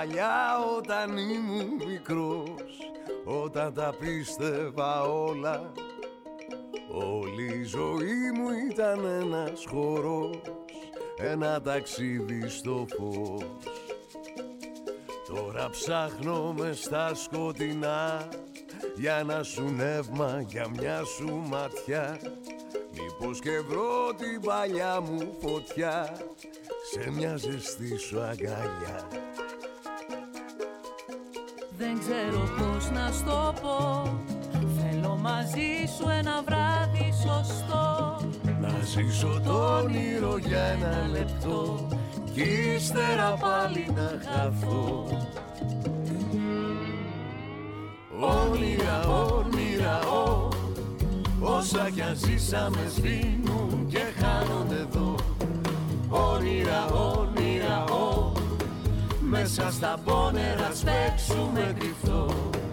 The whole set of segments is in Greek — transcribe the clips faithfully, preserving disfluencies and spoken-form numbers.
παλιά όταν ήμουν μικρός, όταν τα πίστευα όλα. Όλη η ζωή μου ήταν ένας χορός, ένα ταξίδι στο φως. Τώρα ψάχνω μες στα σκοτεινά για ένα σου νεύμα, για μια σου ματιά. Μήπως και βρω την παλιά μου φωτιά σε μια ζεστή σου αγκαλιά. Δεν ξέρω πώς να στο πω, θέλω μαζί σου ένα βράδυ σωστό. Να ζήσω το όνειρο για ένα λεπτό κι ύστερα πάλι να χαθώ. Όνειρα, όνειρα, ό, όσα κι αν ζήσαμε σβήνουν και χάνονται εδώ. Όνειρα, όνειρα, ό, μέσα στα πόνερα σπέξουμε κρυφτό.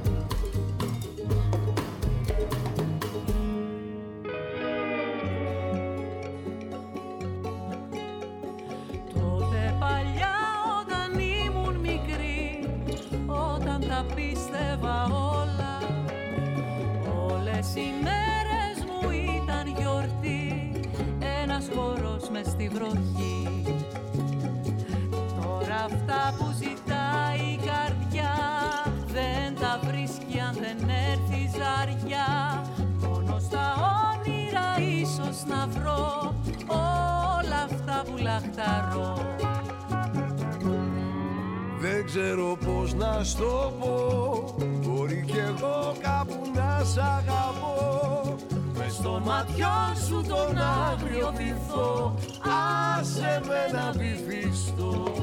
Τότε παλιά όταν ήμουν μικρή, όταν τα πίστευα όλα, όλες οι μέρες μου ήταν γιορτή, ένας χορός μες στη βροχή. Τώρα αυτά που ζητάει η καρδιά δεν τα βρίσκει αν δεν έρθει ζαριά. Μόνο στα όνειρα ίσως να βρω όλα αυτά που λαχταρώ. Δεν ξέρω πώς να στο πω, μπορεί κι εγώ κάπου να σ' αγαπώ. Μες στο ματιό σου τον άγριο βυθό, άσε με να βυθιστώ.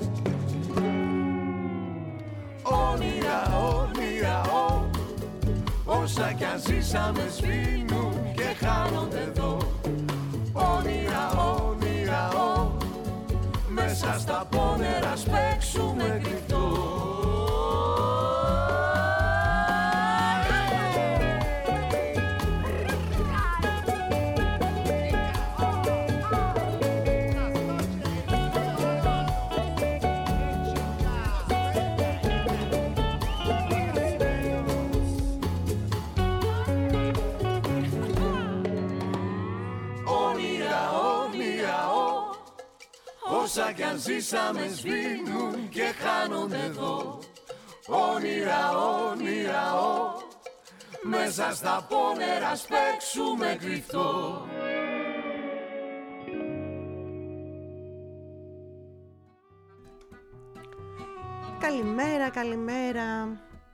Όνειρα, όνειρα, ό, όσα κι αν ζήσαμε σβήνουν και χάνονται εδώ. Όνειρα, όνειρα, ό, μέσα στα πόνερα σπέξουμε κρυφτό. Όσα κι αν ζήσαμε σβήνουν και χάνονται εδώ. Όνειρα, όνειρα, ό, μέσα στα πόνερα σπέξουμε κρυφτό. Καλημέρα, καλημέρα.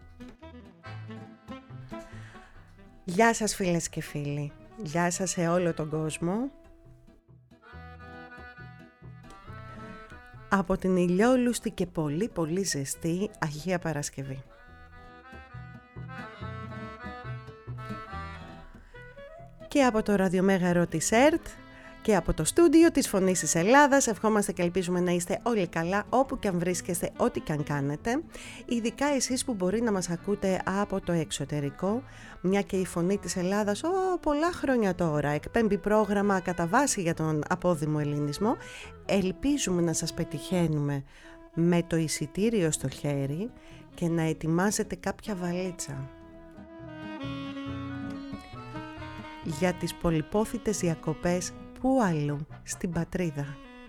Γεια σας φίλες και φίλοι. Γεια σας σε όλο τον κόσμο. Από την ηλιόλουστη και πολύ πολύ ζεστή Αγία Παρασκευή. Και από το ραδιομέγαρο της ΕΡΤ και από το στούντιο της Φωνής της Ελλάδας ευχόμαστε και ελπίζουμε να είστε όλοι καλά όπου και αν βρίσκεστε, ό,τι και αν κάνετε. Ειδικά εσείς που μπορεί να μας ακούτε από το εξωτερικό, μια και η Φωνή της Ελλάδας ο, πολλά χρόνια τώρα εκπέμπει πρόγραμμα κατά βάση για τον απόδημο ελληνισμό. Ελπίζουμε να σας πετυχαίνουμε με το εισιτήριο στο χέρι και να ετοιμάζετε κάποια βαλίτσα για τις πολυπόθητες διακοπές που αλλού στην πατρίδα.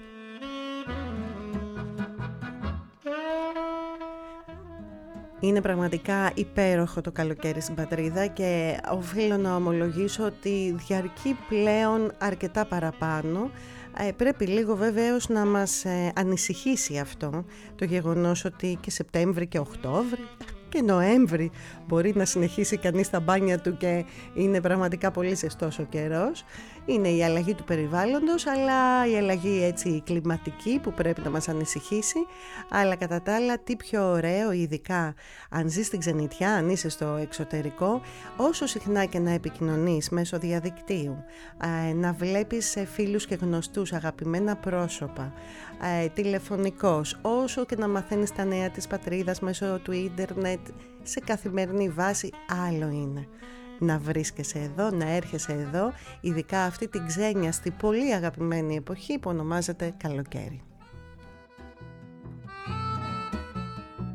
Είναι πραγματικά υπέροχο το καλοκαίρι στην πατρίδα και οφείλω να ομολογήσω ότι διαρκεί πλέον αρκετά παραπάνω. Ε, πρέπει λίγο βεβαίως να μας ε, ανησυχήσει αυτό το γεγονός ότι και Σεπτέμβρη και Οκτώβρη και Νοέμβρη μπορεί να συνεχίσει κανείς τα μπάνια του και είναι πραγματικά πολύ ζεστός ο καιρός. Είναι η αλλαγή του περιβάλλοντος, αλλά η αλλαγή έτσι κλιματική που πρέπει να μας ανησυχήσει. Αλλά κατά τα άλλα, τι πιο ωραίο, ειδικά αν ζεις στην ξενιτιά, αν είσαι στο εξωτερικό, όσο συχνά και να επικοινωνείς μέσω διαδικτύου, να βλέπεις φίλους και γνωστούς, αγαπημένα πρόσωπα, τηλεφωνικώς, όσο και να μαθαίνεις τα νέα της πατρίδας μέσω του ίντερνετ σε καθημερινή βάση, άλλο είναι να βρίσκεσαι εδώ, να έρχεσαι εδώ, ειδικά αυτή την ξένιαστη πολύ αγαπημένη εποχή που ονομάζεται καλοκαίρι.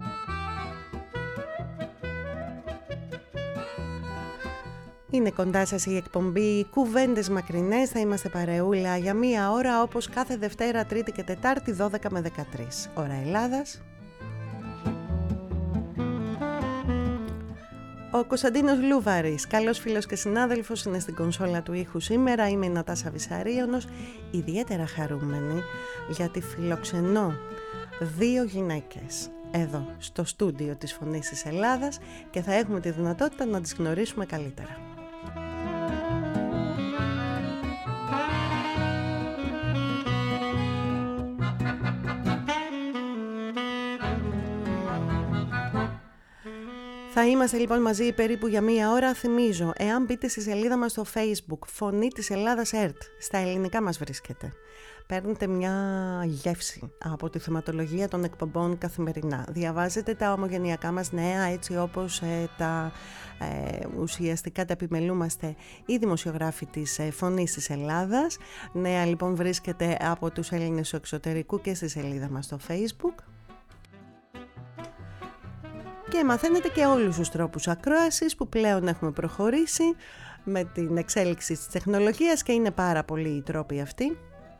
Είναι κοντά σας η εκπομπή Κουβέντες Μακρινές. Θα είμαστε παρεούλα για μία ώρα, όπως κάθε Δευτέρα, Τρίτη και Τετάρτη, δώδεκα με δεκατρείς ώρα Ελλάδας. Ο Κωνσταντίνος Λούβαρης, καλός φίλος και συνάδελφος, είναι στην κονσόλα του ήχου σήμερα. Είμαι η Νατάσα Βυσαρίωνος, ιδιαίτερα χαρούμενη γιατί φιλοξενώ δύο γυναίκες εδώ στο στούντιο της Φωνής της Ελλάδας και θα έχουμε τη δυνατότητα να τις γνωρίσουμε καλύτερα. Θα είμαστε λοιπόν μαζί περίπου για μία ώρα. Θυμίζω, εάν μπείτε στη σελίδα μας στο Facebook, Φωνή της Ελλάδας ΕΡΤ, στα ελληνικά μας βρίσκεται. Παίρνετε μια γεύση από τη θεματολογία των εκπομπών καθημερινά. Διαβάζετε τα ομογενειακά μας νέα, έτσι όπως ε, τα ε, ουσιαστικά τα επιμελούμαστε οι δημοσιογράφοι της ε, Φωνής της Ελλάδας. Νέα λοιπόν βρίσκεται από τους Έλληνες του εξωτερικού και στη σελίδα μας στο Facebook. Και μαθαίνετε και όλους τους τρόπους ακρόασης που πλέον έχουμε προχωρήσει με την εξέλιξη της τεχνολογίας και είναι πάρα πολλοί οι τρόποι αυτοί.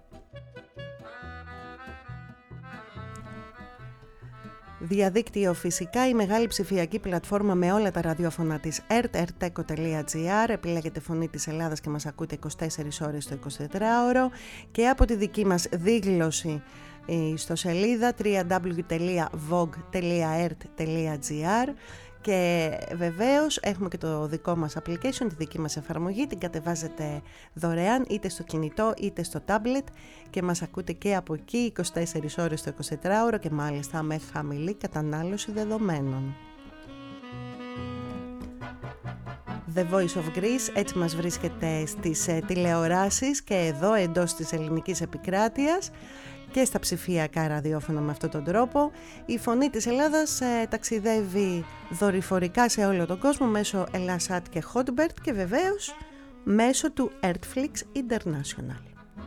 Διαδίκτυο φυσικά, η μεγάλη ψηφιακή πλατφόρμα με όλα τα ραδιόφωνα της ΕΡΤ, ερτέκο τελεία τζι άρ, επιλέγετε Φωνή της Ελλάδας και μας ακούτε είκοσι τέσσερις ώρες το εικοσιτετράωρο και από τη δική μας δήλωση στο σελίδα double-u double-u double-u τελεία vogue τελεία ert τελεία gr και βεβαίως έχουμε και το δικό μας application, τη δική μας εφαρμογή, την κατεβάζετε δωρεάν είτε στο κινητό είτε στο tablet και μας ακούτε και από εκεί είκοσι τέσσερις ώρες το εικοσιτετράωρο και μάλιστα με χαμηλή κατανάλωση δεδομένων. The Voice of Greece, έτσι μας βρίσκεται στις ε, τηλεοράσεις και εδώ εντός της ελληνικής επικράτειας και στα ψηφιακά ραδιόφωνα με αυτόν τον τρόπο. Η Φωνή της Ελλάδας ε, ταξιδεύει δορυφορικά σε όλο τον κόσμο μέσω Elasat και Hotbird και βεβαίως μέσω του Artflix International.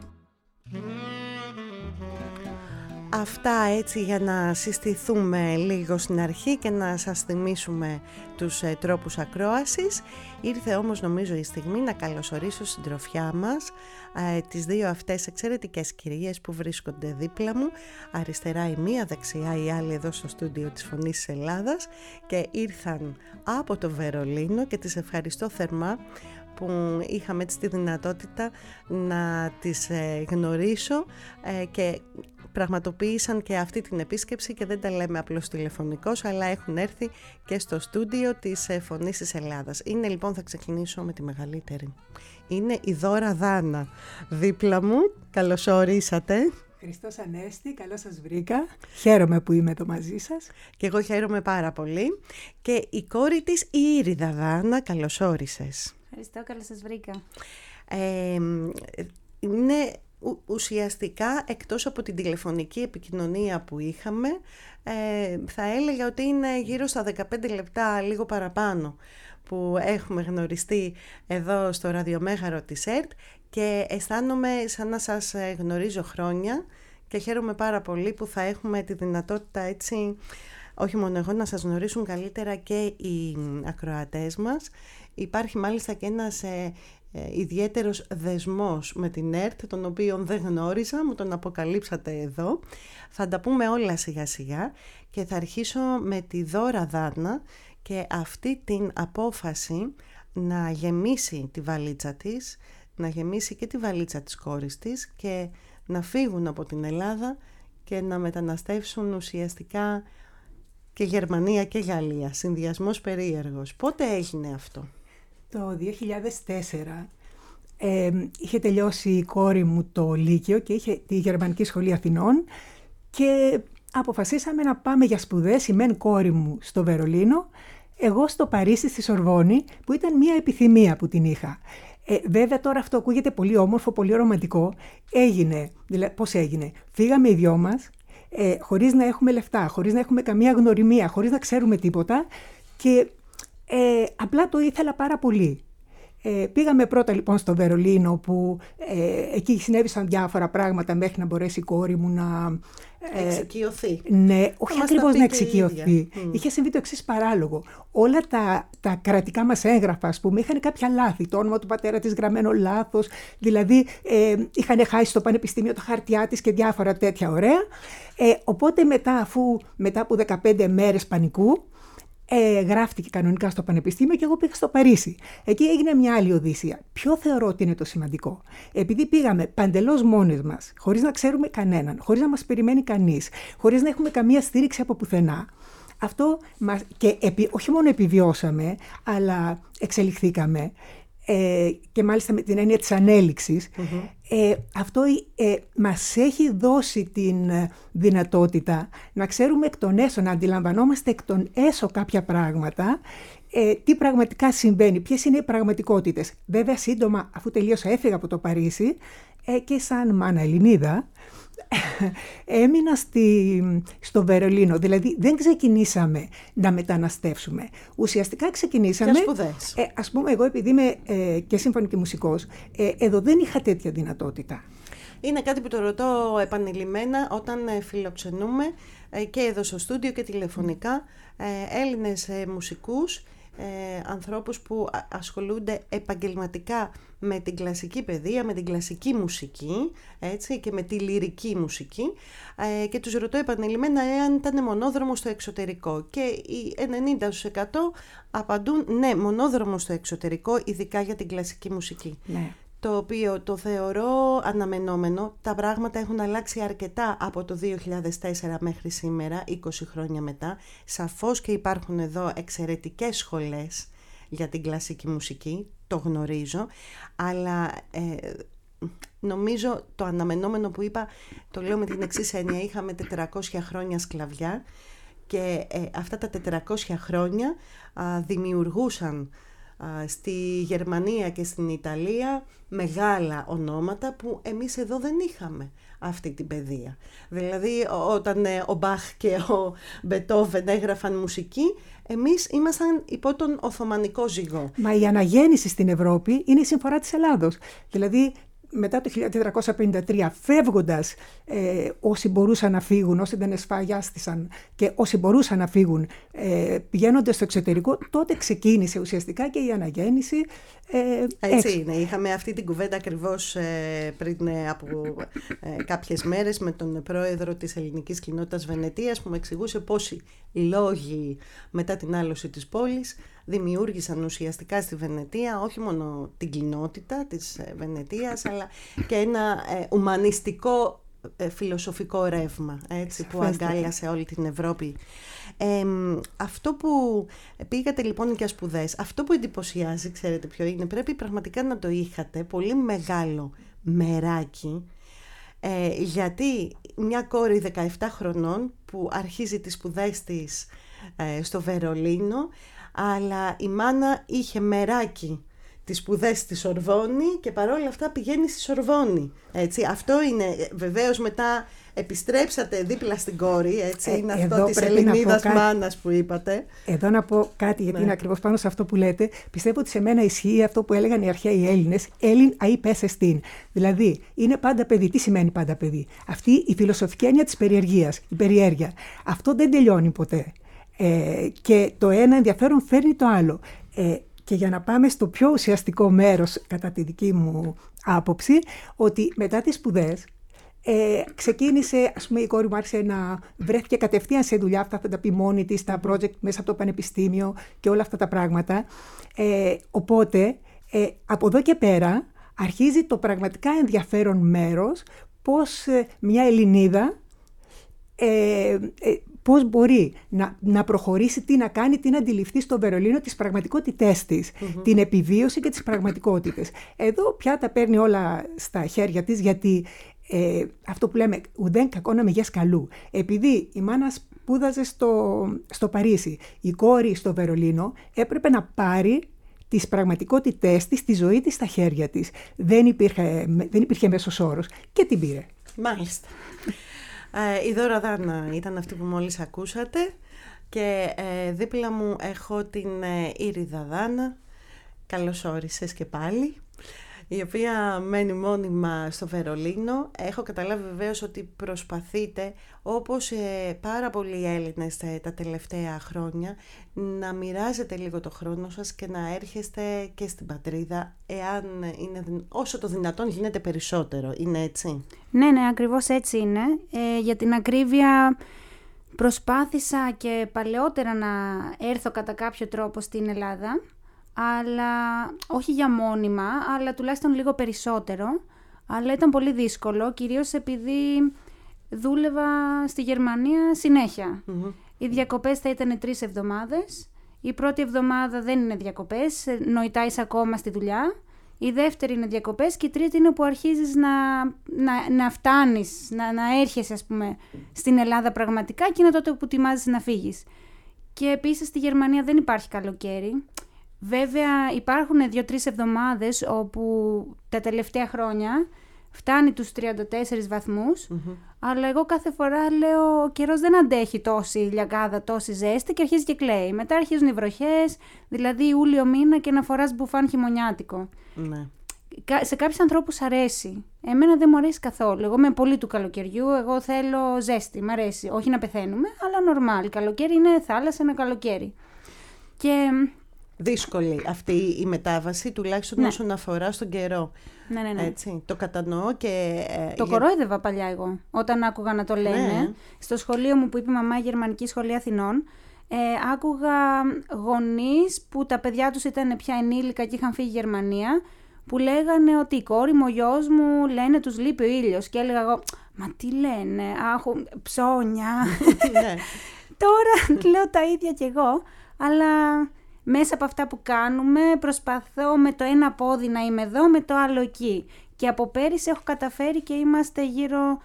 Αυτά έτσι για να συστηθούμε λίγο στην αρχή και να σας θυμίσουμε τους ε, τρόπους ακρόασης. Ήρθε όμως νομίζω η στιγμή να καλωσορίσω στην τροφιά μας ε, τις δύο αυτές εξαιρετικές κυρίες που βρίσκονται δίπλα μου. Αριστερά η μία, δεξιά η άλλη εδώ στο στούντιο της Φωνής της Ελλάδας και ήρθαν από το Βερολίνο και τις ευχαριστώ θερμά που είχαμε έτσι τη δυνατότητα να τις ε, γνωρίσω ε, και πραγματοποίησαν και αυτή την επίσκεψη και δεν τα λέμε απλώς τηλεφωνικώς, αλλά έχουν έρθει και στο στούντιο της Φωνής της Ελλάδας. Είναι λοιπόν, θα ξεκινήσω με τη μεγαλύτερη. Είναι η Δώρα Δάνα δίπλα μου. Καλώς ορίσατε. Χριστός Ανέστη, καλώς σας βρήκα. Χαίρομαι που είμαι εδώ μαζί σας. Και εγώ χαίρομαι πάρα πολύ. Και η κόρη της, η Ήριδα Δάνα, καλώς όρισες. Ευχαριστώ, καλώς σας βρήκα. Ε, είναι... Ουσιαστικά εκτός από την τηλεφωνική επικοινωνία που είχαμε ε, θα έλεγα ότι είναι γύρω στα δεκαπέντε λεπτά, λίγο παραπάνω, που έχουμε γνωριστεί εδώ στο ραδιομέγαρο της ΕΡΤ και αισθάνομαι σαν να σας γνωρίζω χρόνια και χαίρομαι πάρα πολύ που θα έχουμε τη δυνατότητα έτσι όχι μόνο εγώ να σας γνωρίσουν καλύτερα και οι ακροατές μας. Υπάρχει μάλιστα και ένας ε, ε, ιδιαίτερος δεσμός με την ΕΡΤ, τον οποίο δεν γνώριζα, μου τον αποκαλύψατε εδώ. Θα τα πούμε όλα σιγά σιγά και θα αρχίσω με τη Δώρα Δάνα και αυτή την απόφαση να γεμίσει τη βαλίτσα της, να γεμίσει και τη βαλίτσα της κόρης της και να φύγουν από την Ελλάδα και να μεταναστεύσουν ουσιαστικά και Γερμανία και Γαλλία. Συνδυασμός περίεργος. Πότε έγινε αυτό? Το δύο χιλιάδες τέσσερα ε, είχε τελειώσει η κόρη μου το Λύκειο και είχε τη Γερμανική Σχολή Αθηνών και αποφασίσαμε να πάμε για σπουδές, η μεν κόρη μου στο Βερολίνο, εγώ στο Παρίσι, στη Σορβόνη, που ήταν μια επιθυμία που την είχα. Ε, βέβαια τώρα αυτό ακούγεται πολύ όμορφο, πολύ ρομαντικό. Έγινε, δηλαδή πώς έγινε? Φύγαμε οι δυο μας, ε, χωρίς να έχουμε λεφτά, χωρίς να έχουμε καμία γνωριμία, χωρίς να ξέρουμε τίποτα και ε, απλά το ήθελα πάρα πολύ. Ε, πήγαμε πρώτα λοιπόν στο Βερολίνο, που ε, εκεί συνέβησαν διάφορα πράγματα μέχρι να μπορέσει η κόρη μου να... Ε, εξοικειωθεί. Ναι, όχι ακριβώς να εξοικειωθεί. Mm. Είχε συμβεί το εξής παράλογο. Όλα τα, τα κρατικά μας έγγραφα, ας πούμε, είχαν κάποια λάθη. Το όνομα του πατέρα της γραμμένο λάθος. Δηλαδή, ε, είχαν χάσει στο πανεπιστήμιο τα χαρτιά της και διάφορα τέτοια ωραία. Ε, οπότε μετά, αφού μετά από δεκαπέντε μέρες πανικού, Ε, γράφτηκε κανονικά στο Πανεπιστήμιο και εγώ πήγα στο Παρίσι. Εκεί έγινε μια άλλη οδύσσια. Ποιο θεωρώ ότι είναι το σημαντικό? Επειδή πήγαμε παντελώς μόνες μας, χωρίς να ξέρουμε κανέναν, χωρίς να μας περιμένει κανείς, χωρίς να έχουμε καμία στήριξη από πουθενά. Αυτό μας, και επί, όχι μόνο επιβιώσαμε, αλλά εξελιχθήκαμε. Ε, και μάλιστα με την έννοια της ανέλυξης, mm-hmm. ε, αυτό ε, μας έχει δώσει την δυνατότητα να ξέρουμε εκ των έσω, να αντιλαμβανόμαστε εκ των έσω κάποια πράγματα, ε, τι πραγματικά συμβαίνει, ποιες είναι οι πραγματικότητες. Βέβαια σύντομα, αφού τελείωσα, έφυγα από το Παρίσι ε, και σαν μάνα Ελληνίδα έμεινα στη, στο Βερολίνο. Δηλαδή δεν ξεκινήσαμε να μεταναστεύσουμε. Ουσιαστικά ξεκινήσαμε... Για σπουδές. Ε, ας πούμε, εγώ επειδή είμαι ε, και σύμφωνη μουσικός, ε, εδώ δεν είχα τέτοια δυνατότητα. Είναι κάτι που το ρωτώ επανειλημμένα όταν ε, φιλοξενούμε ε, και εδώ στο στούντιο και τηλεφωνικά ε, Έλληνες ε, μουσικούς, Ε, ανθρώπους που ασχολούνται επαγγελματικά με την κλασική παιδεία, με την κλασική μουσική, έτσι, και με τη λυρική μουσική, ε, και τους ρωτώ επανειλημμένα εάν ήταν μονόδρομο στο εξωτερικό, και οι ενενήντα τοις εκατό απαντούν ναι, μονόδρομο στο εξωτερικό, ειδικά για την κλασική μουσική. Ναι. Το οποίο το θεωρώ αναμενόμενο. Τα πράγματα έχουν αλλάξει αρκετά από το δύο χιλιάδες τέσσερα μέχρι σήμερα, είκοσι χρόνια μετά. Σαφώς και υπάρχουν εδώ εξαιρετικές σχολές για την κλασική μουσική, το γνωρίζω, αλλά ε, νομίζω το αναμενόμενο που είπα, το λέω με την εξής έννοια: είχαμε τετρακόσια χρόνια σκλαβιά και ε, αυτά τα τετρακόσια χρόνια α, δημιουργούσαν στη Γερμανία και στην Ιταλία μεγάλα ονόματα που εμείς εδώ δεν είχαμε αυτή την παιδεία. Δηλαδή όταν ο Μπαχ και ο Μπετόβεν έγραφαν μουσική, εμείς ήμασταν υπό τον Οθωμανικό ζυγό. Μα η αναγέννηση στην Ευρώπη είναι η συμφορά της Ελλάδος. Δηλαδή μετά το χίλια τετρακόσια πενήντα τρία, φεύγοντας, ε, όσοι μπορούσαν να φύγουν, όσοι δεν εσφαγιάστησαν και όσοι μπορούσαν να φύγουν, ε, πηγαίνοντας στο εξωτερικό, τότε ξεκίνησε ουσιαστικά και η αναγέννηση. Ε, Έτσι έξω. είναι. Είχαμε αυτή την κουβέντα ακριβώς ε, πριν ε, από ε, κάποιες μέρες με τον πρόεδρο της ελληνικής κοινότητας Βενετίας, που με εξηγούσε πόσοι λόγοι μετά την άλωση της πόλης δημιούργησαν ουσιαστικά στη Βενετία όχι μόνο την κοινότητα της Βενετίας, αλλά και ένα ε, ουμανιστικό ε, φιλοσοφικό ρεύμα, έτσι, που αγκάλιασε όλη την Ευρώπη. Ε, αυτό που πήγατε λοιπόν για σπουδές, αυτό που εντυπωσιάζει, ξέρετε ποιο είναι? Πρέπει πραγματικά να το είχατε πολύ μεγάλο μεράκι, ε, γιατί μια κόρη δεκαεπτά χρονών που αρχίζει τις σπουδές της ε, στο Βερολίνο, αλλά η μάνα είχε μεράκι τις σπουδές στη Σορβόνη και παρόλα αυτά πηγαίνει στη Σορβόνη. Έτσι. Αυτό είναι, βεβαίως μετά επιστρέψατε δίπλα στην κόρη, έτσι, ε, είναι αυτό της Ελληνίδας κάτι... μάνας που είπατε. Εδώ να πω κάτι, γιατί ναι. είναι ακριβώς πάνω σε αυτό που λέτε. Πιστεύω ότι σε μένα ισχύει αυτό που έλεγαν οι αρχαίοι Έλληνες, Έλλην αή πέσε στην. Δηλαδή, είναι πάντα παιδί. Τι σημαίνει πάντα παιδί? Αυτή η φιλοσοφική έννοια της περιεργίας, η περιέργεια. Αυτό δεν τελειώνει ποτέ. Ε, και το ένα ενδιαφέρον φέρνει το άλλο. Ε, και για να πάμε στο πιο ουσιαστικό μέρος, κατά τη δική μου άποψη, ότι μετά τις σπουδές ε, ξεκίνησε, ας πούμε, η κόρη μου άρχισε να βρέθηκε κατευθείαν σε δουλειά, αυτά θα τα πει μόνη της, τα project μέσα από το πανεπιστήμιο και όλα αυτά τα πράγματα. Ε, οπότε, ε, από εδώ και πέρα, αρχίζει το πραγματικά ενδιαφέρον μέρος, πώς ε, μια Ελληνίδα ε, ε, πώς μπορεί να, να προχωρήσει, τι να κάνει, τι να αντιληφθεί στο Βερολίνο, τις πραγματικότητές της, mm-hmm. την επιβίωση και τις πραγματικότητες. Εδώ πια τα παίρνει όλα στα χέρια της, γιατί ε, αυτό που λέμε ουδέν κακό να μεγές καλού. Επειδή η μάνα σπούδαζε στο, στο Παρίσι, η κόρη στο Βερολίνο, έπρεπε να πάρει τις πραγματικότητές της, τη ζωή της στα χέρια της. Δεν υπήρχε, δεν υπήρχε μέσος όρος και την πήρε. Μάλιστα. Ε, η Δώρα Δάνα ήταν αυτή που μόλις ακούσατε και ε, δίπλα μου έχω την ε, Ήριδα Δάνα, Καλώς όρισες και πάλι, η οποία μένει μόνιμα στο Βερολίνο. Έχω καταλάβει βεβαίως ότι προσπαθείτε, όπως ε, πάρα πολλοί Έλληνες τα, τα τελευταία χρόνια, να μοιράζετε λίγο το χρόνο σας και να έρχεστε και στην πατρίδα, εάν είναι, όσο το δυνατόν γίνεται περισσότερο. Είναι έτσι? Ναι, ναι, ακριβώς έτσι είναι. Ε, για την ακρίβεια, προσπάθησα και παλαιότερα να έρθω κατά κάποιο τρόπο στην Ελλάδα, αλλά όχι για μόνιμα, αλλά τουλάχιστον λίγο περισσότερο. Αλλά ήταν πολύ δύσκολο, κυρίως επειδή δούλευα στη Γερμανία συνέχεια. Mm-hmm. Οι διακοπές θα ήταν τρεις εβδομάδες. Η πρώτη εβδομάδα δεν είναι διακοπές, νοητά είσαι ακόμα στη δουλειά. Η δεύτερη είναι διακοπές και η τρίτη είναι που αρχίζεις να, να, να φτάνεις, να, να έρχεσαι, ας πούμε, στην Ελλάδα πραγματικά, και είναι τότε που ετοιμάζεσαι να φύγεις. Και επίσης στη Γερμανία δεν υπάρχει καλοκαίρι. Βέβαια υπάρχουν δύο-τρεις εβδομάδες όπου τα τελευταία χρόνια φτάνει τους τριάντα τέσσερις βαθμούς, mm-hmm. αλλά εγώ κάθε φορά λέω ο καιρός δεν αντέχει τόση λιακάδα, τόση ζέστη, και αρχίζει και κλαίει. Μετά αρχίζουν οι βροχές, δηλαδή Ιούλιο μήνα, και να φοράς μπουφάν χειμωνιάτικο. Ναι. Σε κάποιους ανθρώπους αρέσει. Εμένα δεν μου αρέσει καθόλου. Εγώ είμαι πολύ του καλοκαιριού, εγώ θέλω ζέστη, μ' αρέσει. Όχι να πεθαίνουμε, αλλά νορμάλ. Καλοκαίρι είναι θάλασσα, ένα καλοκαίρι. Και... δύσκολη αυτή η μετάβαση, τουλάχιστον ναι. όσον αφορά στον καιρό. Ναι, ναι, ναι. Έτσι, το κατανοώ και... Το για... κορόιδευα παλιά εγώ, όταν άκουγα να το λένε. Ναι. Στο σχολείο μου που είπε η μαμά, Γερμανική Σχολή Αθηνών, ε, άκουγα γονείς που τα παιδιά τους ήταν πια ενήλικα και είχαν φύγει Γερμανία, που λέγανε ότι η κόρη μου, ο γιος μου, λένε τους λείπει ο ήλιος. Και έλεγα εγώ, μα τι λένε, άχου, ψώνια. Ναι. Τώρα λέω τα ίδια κι εγώ, αλλά... μέσα από αυτά που κάνουμε προσπαθώ με το ένα πόδι να είμαι εδώ, με το άλλο εκεί. Και από πέρυσι έχω καταφέρει και είμαστε γύρω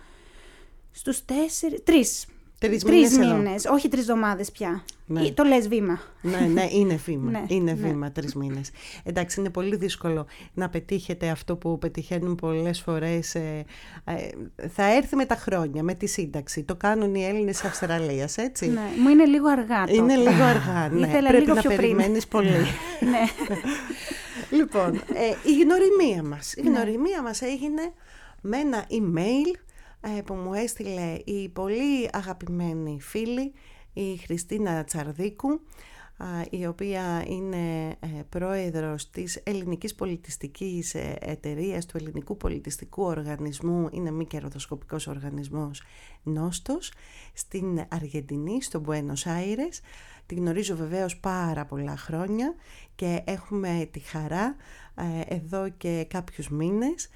στους τέσσερις, τρεις. Τρεις, τρεις μήνες, μήνες, όχι τρεις εβδομάδες πια. Ναι. Το λες βήμα. Ναι, ναι, είναι βήμα. Ναι, είναι ναι. βήμα, τρεις μήνες. Εντάξει, είναι πολύ δύσκολο να πετύχετε αυτό που πετυχαίνουν πολλές φορές. Ε, ε, θα έρθει με τα χρόνια, με τη σύνταξη. Το κάνουν οι Έλληνες της Αυστραλίας, έτσι. Ναι, μου είναι λίγο αργά τότε. Είναι λίγο αργά, ναι. Ήθελα Πρέπει λίγο να πιο περιμένεις πολύ. Ναι. Λοιπόν, ε, η γνωριμία μας. Η γνωριμία ναι. μας έγινε με ένα email που μου έστειλε η πολύ αγαπημένη φίλη, η Χριστίνα Τσαρδίκου, η οποία είναι πρόεδρος της Ελληνικής Πολιτιστικής Εταιρείας, του Ελληνικού Πολιτιστικού Οργανισμού, είναι μη κερδοσκοπικός οργανισμός Νόστος, στην Αργεντινή, στο Μπουένος Άιρες. Τη γνωρίζω βεβαίως πάρα πολλά χρόνια και έχουμε τη χαρά ε, εδώ και κάποιους μήνες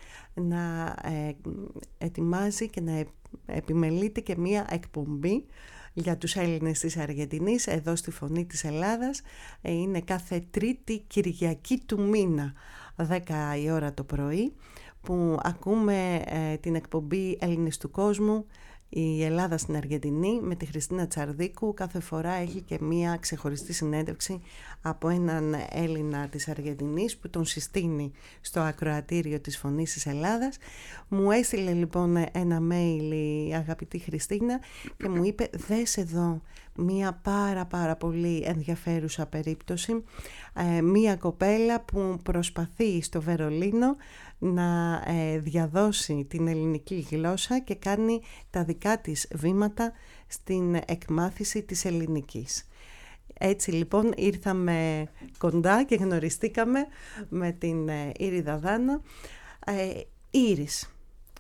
να ε, ετοιμάζει και να επιμελείται και μία εκπομπή για τους Έλληνες της Αργεντινής εδώ στη Φωνή της Ελλάδας. Ε, είναι κάθε Τρίτη Κυριακή του μήνα, δέκα η ώρα το πρωί, που ακούμε ε, την εκπομπή Έλληνες του Κόσμου, η Ελλάδα στην Αργεντινή, με τη Χριστίνα Τσαρδίκου. Κάθε φορά έχει και μία ξεχωριστή συνέντευξη από έναν Έλληνα της Αργεντινής που τον συστήνει στο ακροατήριο της Φωνής της Ελλάδας. Μου έστειλε λοιπόν ένα mail η αγαπητή Χριστίνα και μου είπε, δες εδώ μία πάρα πάρα πολύ ενδιαφέρουσα περίπτωση, ε, μία κοπέλα που προσπαθεί στο Βερολίνο να ε, διαδώσει την ελληνική γλώσσα και κάνει τα δικά της βήματα στην εκμάθηση της ελληνικής. Έτσι λοιπόν ήρθαμε κοντά και γνωριστήκαμε με την ε, Ήριδα Δάνα. Ε, Ήρης,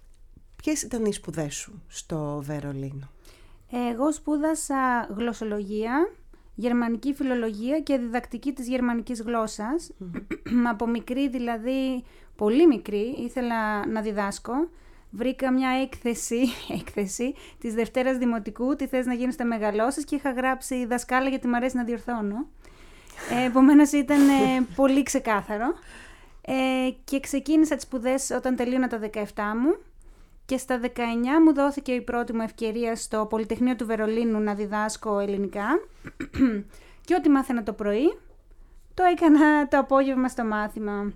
ποιες ήταν οι σπουδές σου στο Βερολίνο? Εγώ σπούδασα γλωσσολογία, γερμανική φιλολογία και διδακτική της γερμανικής γλώσσας. Mm. Από μικρή, δηλαδή πολύ μικρή, ήθελα να διδάσκω. Βρήκα μια έκθεση, έκθεση της Δευτέρας Δημοτικού, τι θες να γίνεις όταν μεγαλώσεις, και είχα γράψει δασκάλα γιατί μου αρέσει να διορθώνω. Ε, επομένως ήταν ε, πολύ ξεκάθαρο. Ε, και ξεκίνησα τις σπουδές όταν τελείωνα τα δεκαεπτά μου. Και στα δεκαεννιά μου δόθηκε η πρώτη μου ευκαιρία στο Πολυτεχνείο του Βερολίνου να διδάσκω ελληνικά. Και ό,τι μάθαινα το πρωί, το έκανα το απόγευμα στο μάθημα.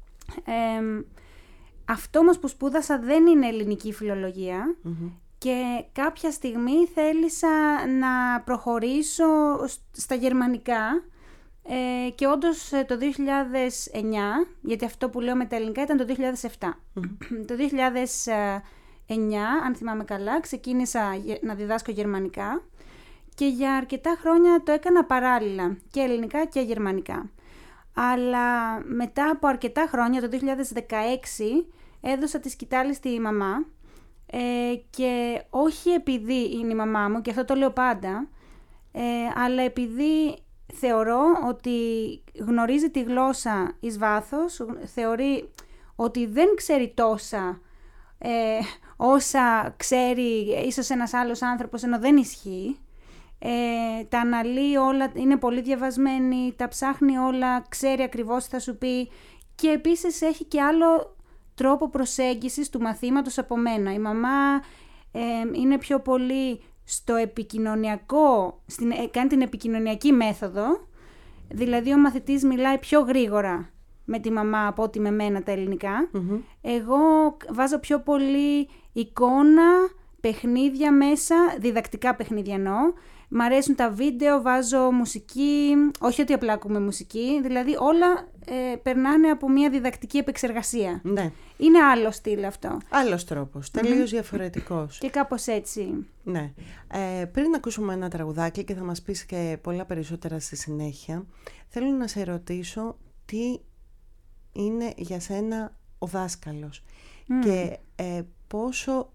Ε, αυτό όμως που σπούδασα δεν είναι ελληνική φιλολογία. Mm-hmm. Και κάποια στιγμή θέλησα να προχωρήσω στα γερμανικά. Ε, και όντως το δύο χιλιάδες εννιά, γιατί αυτό που λέω με τα ελληνικά ήταν το δύο χιλιάδες επτά. Mm. Το δύο χιλιάδες εννιά, αν θυμάμαι καλά, ξεκίνησα να διδάσκω γερμανικά και για αρκετά χρόνια το έκανα παράλληλα, και ελληνικά και γερμανικά. Αλλά μετά από αρκετά χρόνια, το δύο χιλιάδες δεκαέξι, έδωσα τη σκητάλη στη μαμά, ε, και όχι επειδή είναι η μαμά μου, και αυτό το λέω πάντα, ε, αλλά επειδή θεωρώ ότι γνωρίζει τη γλώσσα εις βάθος, θεωρεί ότι δεν ξέρει τόσα ε, όσα ξέρει ίσως ένας άλλος άνθρωπος, ενώ δεν ισχύει. Ε, τα αναλύει όλα, είναι πολύ διαβασμένη, τα ψάχνει όλα, ξέρει ακριβώς τι θα σου πει, και επίσης έχει και άλλο τρόπο προσέγγισης του μαθήματος από μένα. Η μαμά ε, είναι πιο πολύ στο επικοινωνιακό, στην, ε, κάνει την επικοινωνιακή μέθοδο, δηλαδή ο μαθητής μιλάει πιο γρήγορα με τη μαμά από ότι με μένα τα ελληνικά. Mm-hmm. Εγώ βάζω πιο πολύ εικόνα, παιχνίδια μέσα, διδακτικά παιχνίδια εννοώ. Μ' αρέσουν τα βίντεο, βάζω μουσική, όχι ότι απλά ακούμε μουσική, δηλαδή όλα ε, περνάνε από μια διδακτική επεξεργασία. Ναι. Είναι άλλο στυλ αυτό. Άλλος τρόπος, τελείως mm-hmm. διαφορετικός. Και κάπως έτσι. Ναι. Ε, πριν ακούσουμε ένα τραγουδάκι και θα μας πεις και πολλά περισσότερα στη συνέχεια, θέλω να σε ρωτήσω τι είναι για σένα ο δάσκαλος mm. και ε, πόσο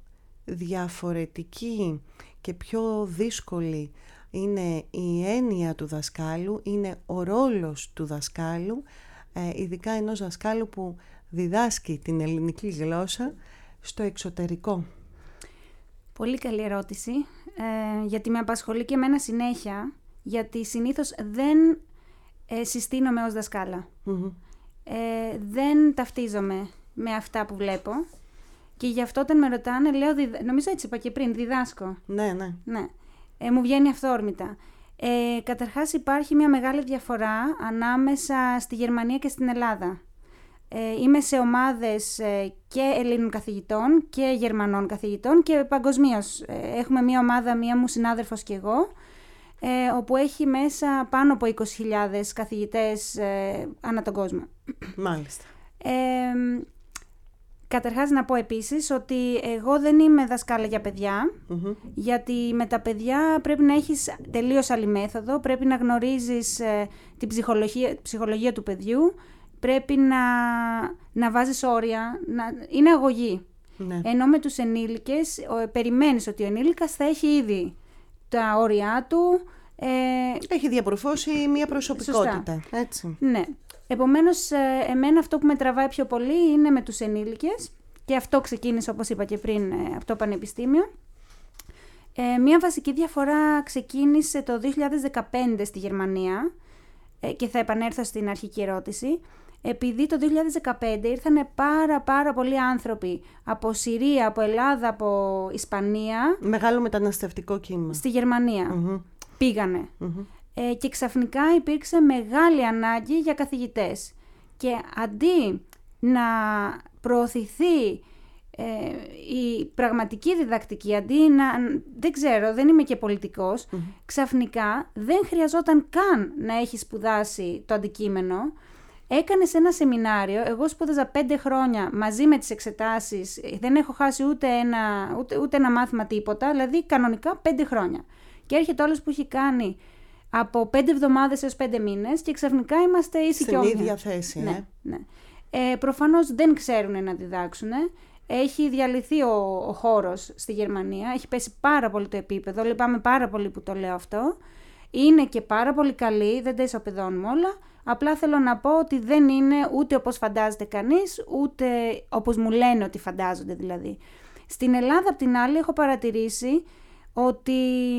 διαφορετική και πιο δύσκολη είναι η έννοια του δασκάλου, είναι ο ρόλος του δασκάλου, ε, ειδικά ενός δασκάλου που διδάσκει την ελληνική γλώσσα στο εξωτερικό. Πολύ καλή ερώτηση, ε, γιατί με απασχολεί και εμένα συνέχεια, γιατί συνήθως δεν ε, συστήνομαι ως δασκάλα. Mm-hmm. Ε, δεν ταυτίζομαι με αυτά που βλέπω. Και γι' αυτό όταν με ρωτάνε, λέω, νομίζω έτσι είπα και πριν, διδάσκω. Ναι, ναι. ναι. Ε, μου βγαίνει αυθόρμητα. Ε, καταρχάς υπάρχει μια μεγάλη διαφορά ανάμεσα στη Γερμανία και στην Ελλάδα. Ε, είμαι σε ομάδες ε, και Ελλήνων καθηγητών και Γερμανών καθηγητών και παγκοσμίως. Ε, έχουμε μια ομάδα, μία μου συνάδελφος και εγώ, ε, όπου έχει μέσα πάνω από είκοσι χιλιάδες καθηγητές ε, ανά τον κόσμο. Μάλιστα. Ε, Καταρχάς να πω επίσης ότι εγώ δεν είμαι δασκάλα για παιδιά, mm-hmm. γιατί με τα παιδιά πρέπει να έχεις τελείως άλλη μέθοδο, πρέπει να γνωρίζεις ε, την ψυχολογία, ψυχολογία του παιδιού, πρέπει να, να βάζεις όρια, να, είναι αγωγή. Ναι. Ενώ με τους ενήλικες ο, περιμένεις ότι ο ενήλικας θα έχει ήδη τα όρια του. Ε, έχει διαπροφώσει μια προσωπικότητα. Έτσι. Ναι. Επομένως, εμένα αυτό που με τραβάει πιο πολύ είναι με τους ενήλικες, και αυτό ξεκίνησε, όπως είπα και πριν, από το πανεπιστήμιο. Ε, μια βασική διαφορά ξεκίνησε το δύο χιλιάδες δεκαπέντε στη Γερμανία, ε, και θα επανέλθω στην αρχική ερώτηση, επειδή το δύο χιλιάδες δεκαπέντε ήρθαν πάρα πάρα πολλοί άνθρωποι από Συρία, από Ελλάδα, από Ισπανία. Μεγάλο μεταναστευτικό κύμα. Στη Γερμανία. Mm-hmm. Πήγανε. Mm-hmm. Ε, και ξαφνικά υπήρξε μεγάλη ανάγκη για καθηγητές. Και αντί να προωθηθεί ε, η πραγματική διδακτική, αντί να, δεν ξέρω, δεν είμαι και πολιτικός, mm-hmm. ξαφνικά δεν χρειαζόταν καν να έχει σπουδάσει το αντικείμενο. Έκανες ένα σεμινάριο, εγώ σπούδαζα πέντε χρόνια μαζί με τις εξετάσεις, δεν έχω χάσει ούτε ένα, ούτε, ούτε ένα μάθημα τίποτα, δηλαδή κανονικά πέντε χρόνια. Και έρχεται όλος που έχει κάνει από πέντε εβδομάδες έως πέντε μήνες και ξαφνικά είμαστε ίσοι και όμοιοι. Στην ίδια θέση, ναι. ε. ναι. Ε, προφανώς δεν ξέρουν να διδάξουν. Έχει διαλυθεί ο, ο χώρος στη Γερμανία, έχει πέσει πάρα πολύ το επίπεδο, λυπάμαι πάρα πολύ που το λέω αυτό. Είναι και πάρα πολύ καλή, δεν τα ισοπεδώνουμε όλα. Απλά θέλω να πω ότι δεν είναι ούτε όπως φαντάζεται κανείς, ούτε όπως μου λένε ότι φαντάζονται δηλαδή. Στην Ελλάδα, απ' την άλλη, έχω παρατηρήσει ότι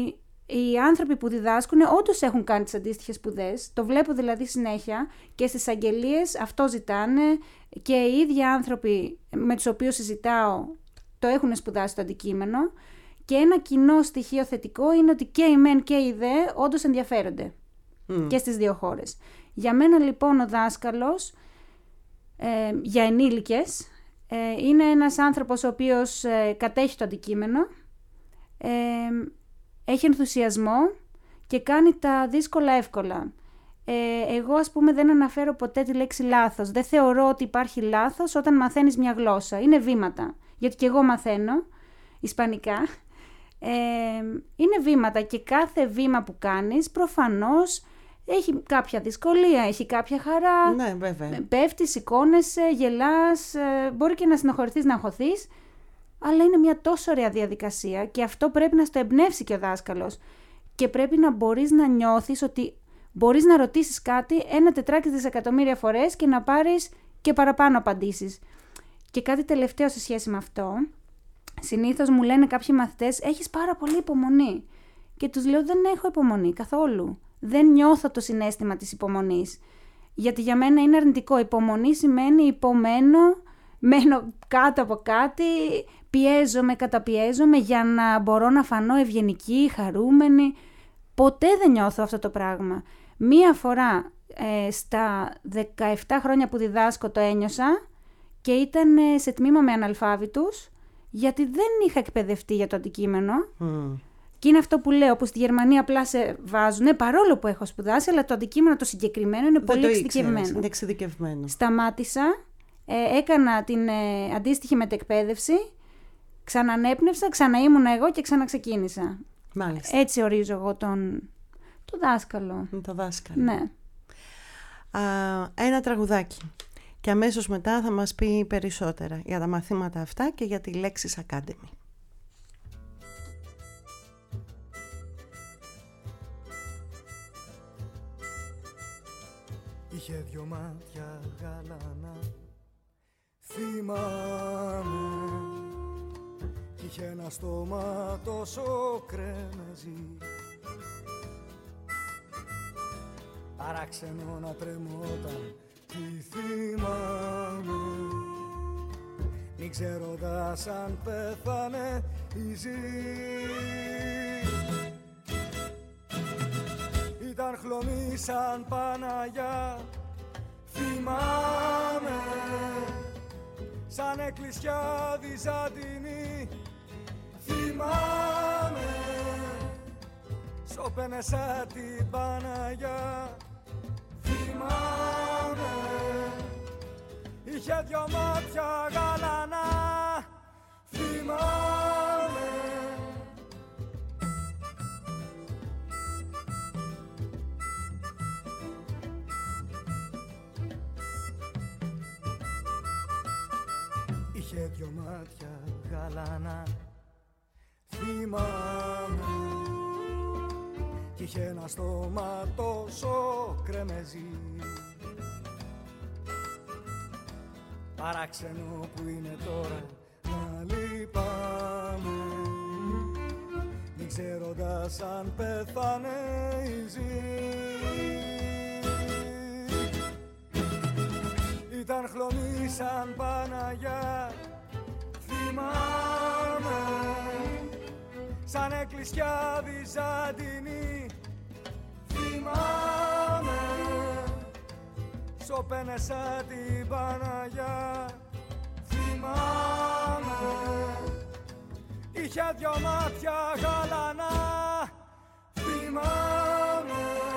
οι άνθρωποι που διδάσκουν όντως έχουν κάνει τις αντίστοιχες σπουδές. Το βλέπω δηλαδή συνέχεια και στις αγγελίες αυτό ζητάνε, και οι ίδιοι άνθρωποι με τους οποίους συζητάω το έχουν σπουδάσει το αντικείμενο. Και ένα κοινό στοιχείο θετικό είναι ότι και οι μεν και οι δε όντως ενδιαφέρονται mm. και στις δύο χώρες. Για μένα λοιπόν ο δάσκαλος ε, για ενήλικες ε, είναι ένας άνθρωπος ο οποίος ε, κατέχει το αντικείμενο, ε, έχει ενθουσιασμό και κάνει τα δύσκολα εύκολα. Ε, εγώ, ας πούμε, δεν αναφέρω ποτέ τη λέξη λάθος. Δεν θεωρώ ότι υπάρχει λάθος όταν μαθαίνεις μια γλώσσα. Είναι βήματα. Γιατί και εγώ μαθαίνω ισπανικά. Ε, είναι βήματα και κάθε βήμα που κάνεις προφανώς έχει κάποια δυσκολία, έχει κάποια χαρά. Ναι, βέβαια. Πέφτεις, σηκώνεσαι, γελάς, μπορεί και να συνοχωρηθείς, να αγχωθείς, αλλά είναι μια τόσο ωραία διαδικασία και αυτό πρέπει να στο εμπνεύσει και ο δάσκαλος. Και πρέπει να μπορείς να νιώθεις ότι μπορείς να ρωτήσεις κάτι ένα τετράκι δισεκατομμύρια φορές και να πάρεις και παραπάνω απαντήσεις. Και κάτι τελευταίο σε σχέση με αυτό. Συνήθως μου λένε κάποιοι μαθητές, έχεις πάρα πολύ υπομονή. Και τους λέω, δεν έχω υπομονή καθόλου. Δεν νιώθω το συναίσθημα της υπομονής. Γιατί για μένα είναι αρνητικό. Υπομονή σημαίνει υπομένω, μένω κάτω από κάτι, πιέζομαι, καταπιέζομαι για να μπορώ να φανώ ευγενική, χαρούμενη. Ποτέ δεν νιώθω αυτό το πράγμα. Μία φορά ε, στα δεκαεπτά χρόνια που διδάσκω το ένιωσα και ήταν ε, σε τμήμα με αναλφάβητους, γιατί δεν είχα εκπαιδευτεί για το αντικείμενο. Mm. Και είναι αυτό που λέω, που στη Γερμανία απλά σε βάζουν, παρόλο που έχω σπουδάσει, αλλά το αντικείμενο το συγκεκριμένο είναι δεν πολύ το εξειδικευμένο. Ήξερες, είναι εξειδικευμένο. Σταμάτησα, ε, έκανα την ε, αντίστοιχη μετεκπαίδευση, ξανανέπνευσα, ξαναήμουν εγώ και ξαναξεκίνησα. Μάλιστα. Έτσι ορίζω εγώ τον το δάσκαλο. Το δάσκαλο. Ναι. Α, ένα τραγουδάκι. Και αμέσως μετά θα μας πει περισσότερα για τα μαθήματα αυτά και για τη Lexis Academy. Είχε δυο μάτια γαλάνα, θυμάμαι, κι είχε ένα στόμα τόσο κρέμεζι, παράξενο να τρεμόταν, τι θυμάμαι, μη ξέροντας αν πέθανε ή ζει. Ήταν χλωμή σαν Παναγιά, θυμάμαι, σαν εκκλησιά βυζαντινή, θυμάμαι, σώπαινε σαν την Παναγιά, θυμάμαι, είχε δυο μάτια γαλανά, θυμάμαι. Είχε δυο μάτια γαλάνα, θυμάμαι, κι είχε ένα στόμα τόσο κρεμεζί, παράξενο που είναι τώρα να λυπάμαι, μη ξέροντας αν πέθανε ή ζει. Ήταν χλωμή σαν Παναγιά, θυμάμαι, σαν εκκλησιά βυζαντινή, θυμάμαι, σώπαινε σαν την Παναγιά, θυμάμαι, είχε δυο μάτια γαλανά, θυμάμαι.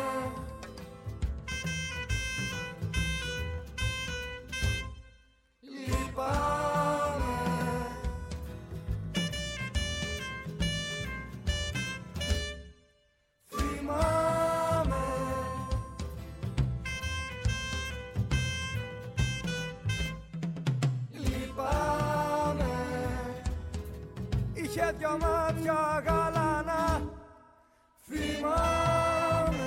Λυπάμαι, θυμάμαι, λυπάμαι, είχε δυο μάτια γαλανά, θυμάμαι.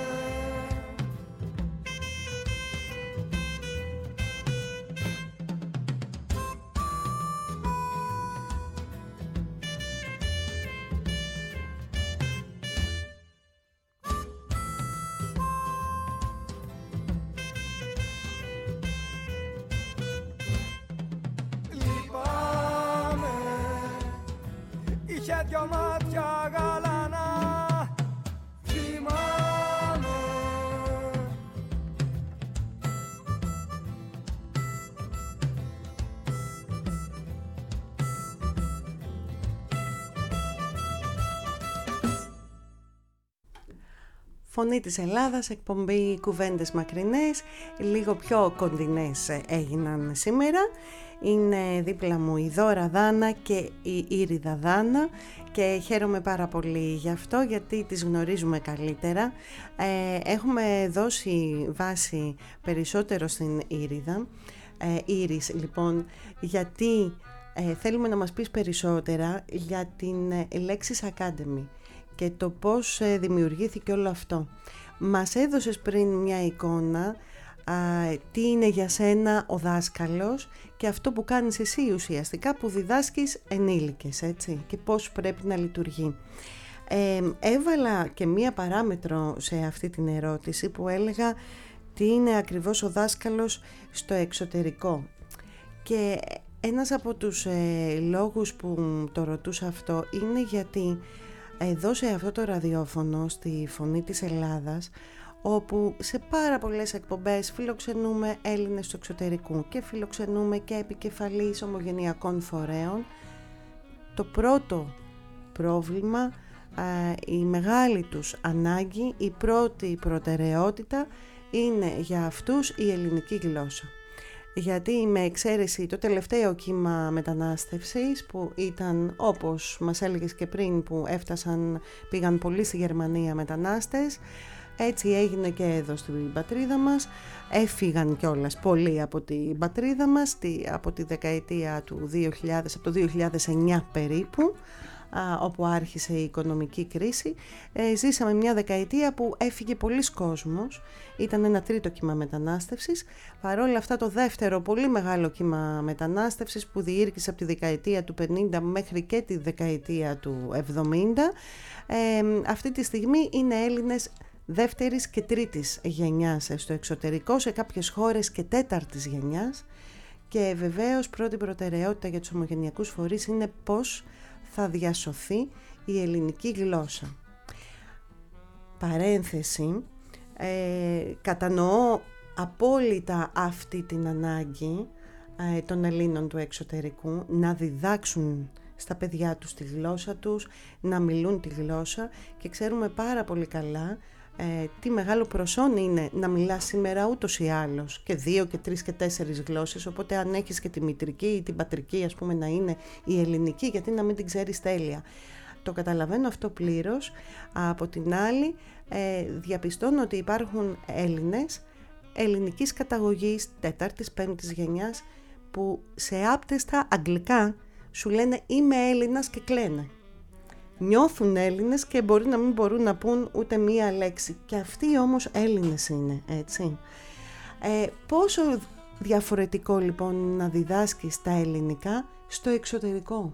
Είχε δυο μάτια γαλανά, θυμάμαι. Φωνή της Ελλάδας, εκπομπή Κουβέντες Μακρινές, λίγο πιο κοντινές έγιναν σήμερα. Είναι δίπλα μου η Δώρα Δάνα και η Ήριδα Δάνα και χαίρομαι πάρα πολύ γι' αυτό, γιατί τις γνωρίζουμε καλύτερα. Ε, έχουμε δώσει βάση περισσότερο στην Ήριδα. Ε, Ήρις, λοιπόν, γιατί ε, θέλουμε να μας πεις περισσότερα για την ε, Lexis Academy και το πώς ε, δημιουργήθηκε όλο αυτό. Μας έδωσες πριν μια εικόνα α, τι είναι για σένα ο δάσκαλος και αυτό που κάνεις εσύ ουσιαστικά, που διδάσκεις ενήλικες, έτσι, και πώς πρέπει να λειτουργεί. Ε, έβαλα και μία παράμετρο σε αυτή την ερώτηση που έλεγα τι είναι ακριβώς ο δάσκαλος στο εξωτερικό, και ένας από τους ε, λόγους που το ρωτούσα αυτό είναι γιατί εδώ σε αυτό το ραδιόφωνο, στη Φωνή της Ελλάδας, όπου σε πάρα πολλές εκπομπές φιλοξενούμε Έλληνες του εξωτερικού και φιλοξενούμε και επικεφαλής ομογενειακών φορέων, το πρώτο πρόβλημα, η μεγάλη τους ανάγκη, η πρώτη προτεραιότητα είναι για αυτούς η ελληνική γλώσσα. Γιατί με εξαίρεση το τελευταίο κύμα μετανάστευσης που ήταν, όπως μας έλεγες και πριν, που έφτασαν, πήγαν πολλοί στη Γερμανία μετανάστες, έτσι έγινε και εδώ στην πατρίδα μας, έφυγαν κιόλας πολλοί από την πατρίδα μας από τη δεκαετία του δύο χιλιάδες, από το δύο χιλιάδες εννιά περίπου, όπου άρχισε η οικονομική κρίση. Ε, ζήσαμε μια δεκαετία που έφυγε πολλής κόσμος, ήταν ένα τρίτο κύμα μετανάστευσης. Παρόλα αυτά το δεύτερο πολύ μεγάλο κύμα μετανάστευσης που διήρκησε από τη δεκαετία του πενήντα μέχρι και τη δεκαετία του εβδομήντα, ε, αυτή τη στιγμή είναι Έλληνες δεύτερης και τρίτης γενιάς στο εξωτερικό, σε κάποιες χώρες και τέταρτης γενιάς, και βεβαίως πρώτη προτεραιότητα για τους ομογενειακούς φορείς είναι πώς θα διασωθεί η ελληνική γλώσσα. Παρένθεση, ε, κατανοώ απόλυτα αυτή την ανάγκη ε, των Ελλήνων του εξωτερικού να διδάξουν στα παιδιά τους τη γλώσσα τους, να μιλούν τη γλώσσα, και ξέρουμε πάρα πολύ καλά ε, τι μεγάλο προσόν είναι να μιλάς σήμερα ούτως ή άλλως και δύο και τρεις και τέσσερις γλώσσες, οπότε αν έχεις και τη μητρική ή την πατρική, ας πούμε, να είναι η ελληνική, γιατί να μην την ξέρεις τέλεια. Το καταλαβαίνω αυτό πλήρως. Από την άλλη ε, διαπιστώνω ότι υπάρχουν Έλληνες ελληνικής καταγωγής τέταρτης, πέμπτης γενιάς που σε άπτεστα αγγλικά σου λένε είμαι Έλληνας και κλαίνε. Νιώθουν Έλληνες και μπορεί να μην μπορούν να πούν ούτε μία λέξη. Και αυτοί όμως Έλληνες είναι, έτσι. Ε, πόσο διαφορετικό λοιπόν να διδάσκεις τα ελληνικά στο εξωτερικό?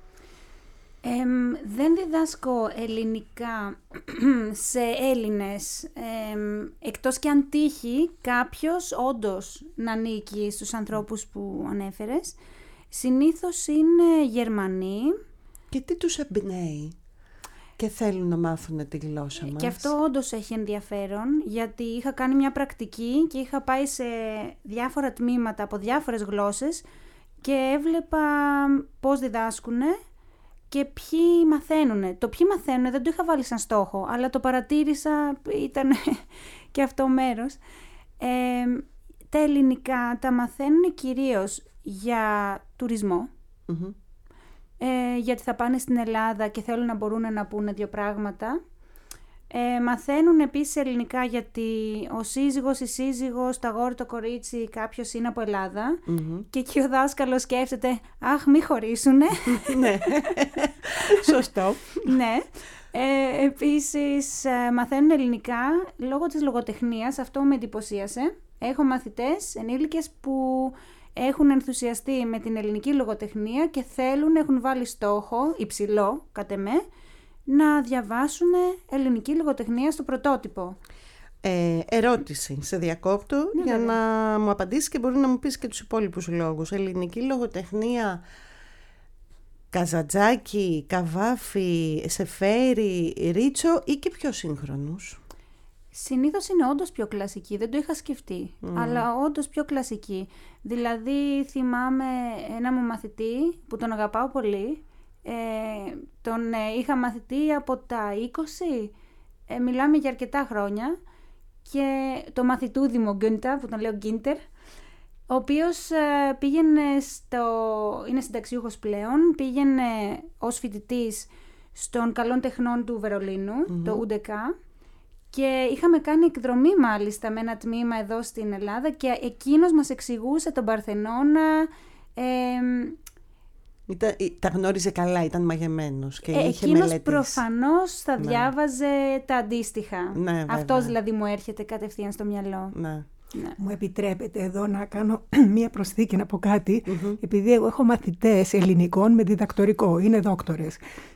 Ε, δεν διδάσκω ελληνικά σε Έλληνες, ε, εκτός και αν τύχει κάποιος όντως να ανήκει στους ανθρώπους που ανέφερες. Συνήθως είναι Γερμανοί. Και τι τους εμπνέει και θέλουν να μάθουν τη γλώσσα μας? Και αυτό όντως έχει ενδιαφέρον, γιατί είχα κάνει μια πρακτική και είχα πάει σε διάφορα τμήματα από διάφορες γλώσσες και έβλεπα πώς διδάσκουνε και ποιοι μαθαίνουνε. Το ποιοι μαθαίνουνε δεν το είχα βάλει σαν στόχο, αλλά το παρατήρησα, ήταν και αυτό μέρος. Ε, τα ελληνικά τα μαθαίνουν κυρίως για τουρισμό, mm-hmm. ε, γιατί θα πάνε στην Ελλάδα και θέλουν να μπορούν να πούνε δύο πράγματα. Ε, μαθαίνουν επίσης ελληνικά γιατί ο σύζυγος, η σύζυγος, το αγόρι, το κορίτσι, κάποιος είναι από Ελλάδα, mm-hmm. και εκεί ο δάσκαλος σκέφτεται αχ μη χωρίσουνε. Ναι, σωστό. Ναι. Ε, επίσης μαθαίνουν ελληνικά λόγω της λογοτεχνίας, αυτό με εντυπωσίασε. Έχω μαθητές ενήλικες που έχουν ενθουσιαστεί με την ελληνική λογοτεχνία και θέλουν, έχουν βάλει στόχο υψηλό, κατ' εμέ, να διαβάσουν ελληνική λογοτεχνία στο πρωτότυπο. Ε, ερώτηση, σε διακόπτω, ναι, για βέβαια. Να μου απαντήσεις και μπορεί να μου πεις και τους υπόλοιπους λόγους. Ελληνική λογοτεχνία, Καζαντζάκη, Καβάφη, Σεφέρη, Ρίτσο ή και πιο σύγχρονους? Συνήθως είναι όντως πιο κλασική, δεν το είχα σκεφτεί, mm. αλλά όντως πιο κλασική. Δηλαδή θυμάμαι ένα μου μαθητή που τον αγαπάω πολύ, ε, τον ε, είχα μαθητή από τα είκοσι, ε, μιλάμε για αρκετά χρόνια και το μαθητούδι μου, Γκούντα, που τον λέω Γκίντερ, ο οποίος ε, πήγαινε στο... είναι συνταξιούχος πλέον, πήγαινε ως φοιτητής στον Καλών Τεχνών του Βερολίνου, mm-hmm. το ουντεκά, και είχαμε κάνει εκδρομή μάλιστα με ένα τμήμα εδώ στην Ελλάδα και εκείνος μας εξηγούσε τον Παρθενώνα. Ε, Ήταν, τα γνώριζε καλά, ήταν μαγεμένος και ε, είχε εκείνος μελετήσει. Προφανώς θα ναι. διάβαζε τα αντίστοιχα. Ναι, αυτός δηλαδή μου έρχεται κατευθείαν στο μυαλό. Ναι. Ναι. Μου επιτρέπετε εδώ να κάνω μία προσθήκη, να πω κάτι, mm-hmm. επειδή εγώ έχω μαθητές ελληνικών με διδακτορικό, είναι δόκτορες.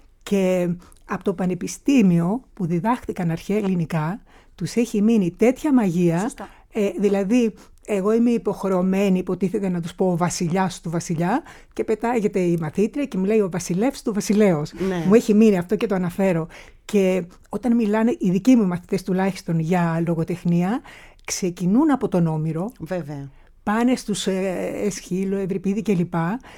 Και από το πανεπιστήμιο που διδάχθηκαν αρχαία ελληνικά, τους έχει μείνει τέτοια μαγεία, ε, δηλαδή εγώ είμαι υποχρεωμένη, υποτίθεται, να τους πω ο βασιλιάς του βασιλιά, και πετάγεται η μαθήτρια και μου λέει ο βασιλεύς του βασιλέως. Ναι. Μου έχει μείνει αυτό και το αναφέρω. Και όταν μιλάνε οι δικοί μου μαθητές τουλάχιστον για λογοτεχνία, ξεκινούν από τον Όμηρο, βέβαια. Πάνε στους ε, Εσχύλο, Ευρυπίδη κλπ.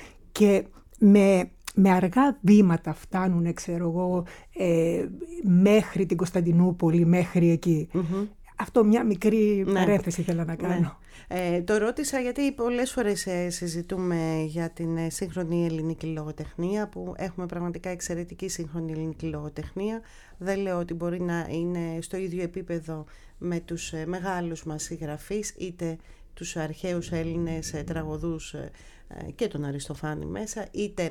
Και με... με αργά βήματα φτάνουν, ξέρω εγώ, ε, μέχρι την Κωνσταντινούπολη, μέχρι εκεί. Mm-hmm. Αυτό μια μικρή ναι. παρένθεση θέλω να κάνω. Ναι. Ε, το ρώτησα γιατί πολλές φορές ε, συζητούμε για την ε, σύγχρονη ελληνική λογοτεχνία, που έχουμε πραγματικά εξαιρετική σύγχρονη ελληνική λογοτεχνία. Δεν λέω ότι μπορεί να είναι στο ίδιο επίπεδο με τους ε, μεγάλους μας συγγραφείς, είτε τους αρχαίους Έλληνες ε, τραγωδούς ε, ε, και τον Αριστοφάνη μέσα, είτε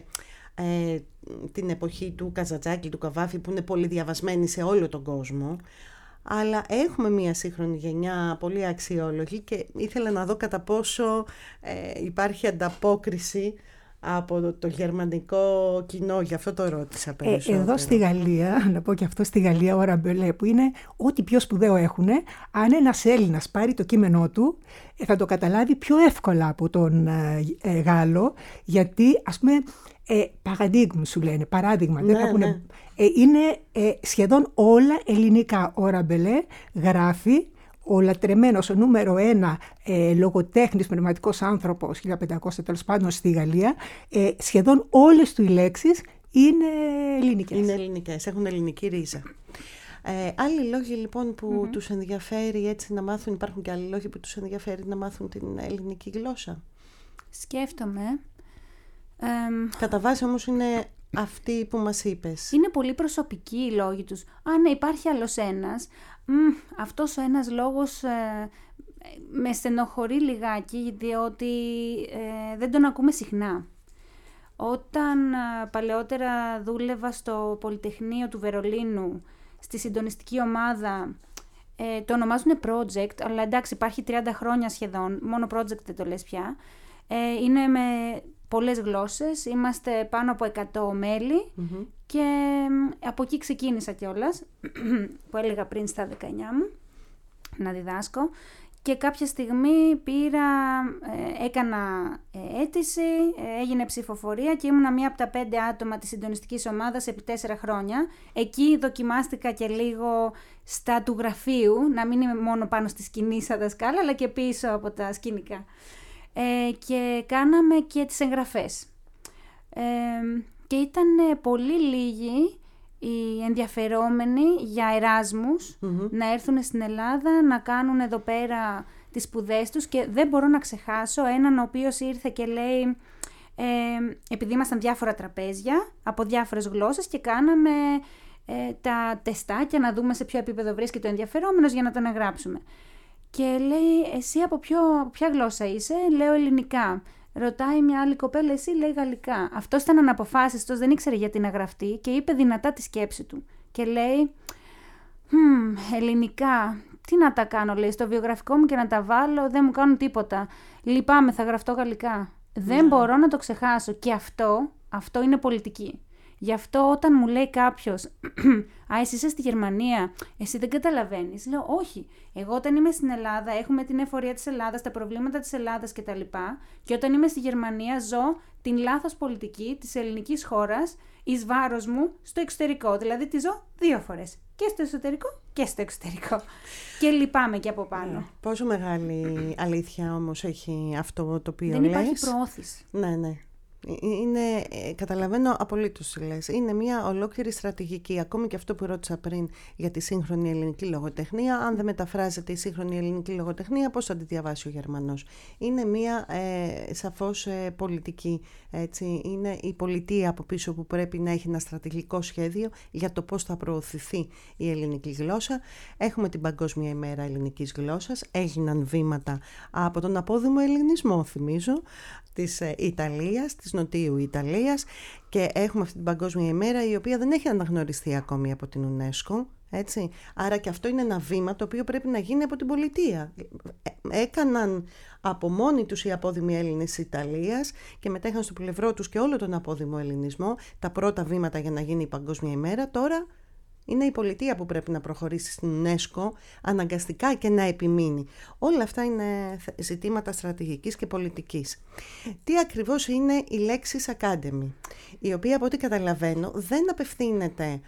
ε, την εποχή του Καζαντζάκη, του Καβάφη, που είναι πολύ διαβασμένη σε όλο τον κόσμο. Αλλά έχουμε μια σύγχρονη γενιά πολύ αξιόλογη και ήθελα να δω κατά πόσο ε, υπάρχει ανταπόκριση από το, το γερμανικό κοινό. Γι' αυτό το ρώτησα περισσότερο. Ε, εδώ στη Γαλλία, να πω και αυτό, στη Γαλλία ο Ραμπελέ, που είναι ό,τι πιο σπουδαίο έχουν, αν ένας Έλληνας πάρει το κείμενό του, ε, θα το καταλάβει πιο εύκολα από τον ε, ε, Γάλλο, γιατί ας πούμε ε, παραδείγμα σου λένε, παράδειγμα, ναι, δεν θα πούνε, ναι. ε, είναι ε, σχεδόν όλα ελληνικά. Ο Ραμπελέ γράφει, ο λατρεμένος, ο νούμερο ένα ε, λογοτέχνης, πνευματικός άνθρωπος, χίλια πεντακόσια τέλος πάντων στη Γαλλία, ε, σχεδόν όλες του οι λέξεις είναι ελληνικές. Είναι ελληνικές, έχουν ελληνική ρίζα. Ε, άλλοι λόγοι λοιπόν που mm-hmm. τους ενδιαφέρει έτσι να μάθουν, υπάρχουν και άλλοι λόγοι που τους ενδιαφέρει να μάθουν την ελληνική γλώσσα. Σκέφτομαι. Ε, Κατά βάση όμως είναι αυτοί που μας είπες. Είναι πολύ προσωπικοί οι λόγοι τους. Α, ναι, υπάρχει άλλος ένας. Μ, αυτός ο ένας λόγος ε, με στενοχωρεί λιγάκι, διότι ε, δεν τον ακούμε συχνά. Όταν ε, παλαιότερα δούλευα στο Πολυτεχνείο του Βερολίνου, στη συντονιστική ομάδα, ε, το ονομάζουν project, αλλά εντάξει, υπάρχει τριάντα χρόνια σχεδόν, μόνο project δεν το λες πια. Ε, είναι με πολλές γλώσσες, είμαστε πάνω από εκατό μέλη mm-hmm. και από εκεί ξεκίνησα κιόλας, που έλεγα πριν στα δεκαεννιά μου, να διδάσκω, και κάποια στιγμή πήρα, ε, έκανα ε, αίτηση, ε, έγινε ψηφοφορία και ήμουνα μία από τα πέντε άτομα της συντονιστικής ομάδας επί τέσσερα χρόνια. Εκεί δοκιμάστηκα και λίγο στα του γραφείου, να μην είμαι μόνο πάνω στη σκηνή σαν δασκάλα, αλλά και πίσω από τα σκηνικά. Ε, και κάναμε και τις εγγραφές. Ε, και ήταν πολύ λίγοι οι ενδιαφερόμενοι για Εράσμους mm-hmm. να έρθουν στην Ελλάδα, να κάνουν εδώ πέρα τις σπουδές τους, και δεν μπορώ να ξεχάσω έναν ο οποίος ήρθε και λέει, ε, επειδή ήμασταν διάφορα τραπέζια από διάφορες γλώσσες και κάναμε ε, τα τεστάκια να δούμε σε ποιο επίπεδο βρίσκεται ο ενδιαφερόμενος για να τον εγγράψουμε. Και λέει, εσύ από, ποιο, από ποια γλώσσα είσαι? Λέω ελληνικά. Ρωτάει μια άλλη κοπέλα, εσύ? Λέει γαλλικά. Αυτός ήταν αναποφάσιστος, δεν ήξερε γιατί να γραφτεί και είπε δυνατά τη σκέψη του. Και λέει, hm, ελληνικά, τι να τα κάνω, λέει, στο βιογραφικό μου και να τα βάλω, δεν μου κάνουν τίποτα. Λυπάμαι, θα γραφτώ γαλλικά. Yeah. Δεν μπορώ να το ξεχάσω. Και αυτό, αυτό είναι πολιτική. Γι' αυτό όταν μου λέει κάποιος, α, εσύ είσαι στη Γερμανία, εσύ δεν καταλαβαίνεις. Λέω, όχι. Εγώ όταν είμαι στην Ελλάδα, έχουμε την εφορία της Ελλάδας, τα προβλήματα της Ελλάδας κτλ. Και όταν είμαι στη Γερμανία, ζω την λάθος πολιτική της ελληνικής χώρας εις βάρος μου στο εξωτερικό. Δηλαδή τη ζω δύο φορές. Και στο εσωτερικό και στο εξωτερικό. Και λυπάμαι και από πάνω. Yeah. Πόσο μεγάλη αλήθεια όμως έχει αυτό το οποίο δεν λες. Δεν υπάρχει προώθηση. Ναι, ναι. Είναι, καταλαβαίνω απολύτως τι λες. Είναι μια ολόκληρη στρατηγική. Ακόμη και αυτό που ρώτησα πριν για τη σύγχρονη ελληνική λογοτεχνία, αν δεν μεταφράζεται η σύγχρονη ελληνική λογοτεχνία, πώς θα τη διαβάσει ο Γερμανός? Είναι μια ε, σαφώς ε, πολιτική. Έτσι. Είναι η πολιτεία από πίσω που πρέπει να έχει ένα στρατηγικό σχέδιο για το πώς θα προωθηθεί η ελληνική γλώσσα. Έχουμε την Παγκόσμια ημέρα ελληνικής γλώσσας. Έγιναν βήματα από τον απόδημο ελληνισμό, θυμίζω, της Ιταλίας, της Νοτιού Ιταλίας, και έχουμε αυτή την Παγκόσμια ημέρα η οποία δεν έχει αναγνωριστεί ακόμη από την UNESCO, έτσι. Άρα και αυτό είναι ένα βήμα το οποίο πρέπει να γίνει από την πολιτεία. Έκαναν από μόνοι τους οι απόδημοι Έλληνες της Ιταλίας και μετά είχαν στο πλευρό τους και όλο τον απόδημο ελληνισμό τα πρώτα βήματα για να γίνει η Παγκόσμια ημέρα. Τώρα είναι η πολιτεία που πρέπει να προχωρήσει στην UNESCO αναγκαστικά και να επιμείνει. Όλα αυτά είναι ζητήματα στρατηγικής και πολιτικής. Τι ακριβώς είναι η Λέξης Academy, η οποία από ό,τι καταλαβαίνω δεν απευθύνεται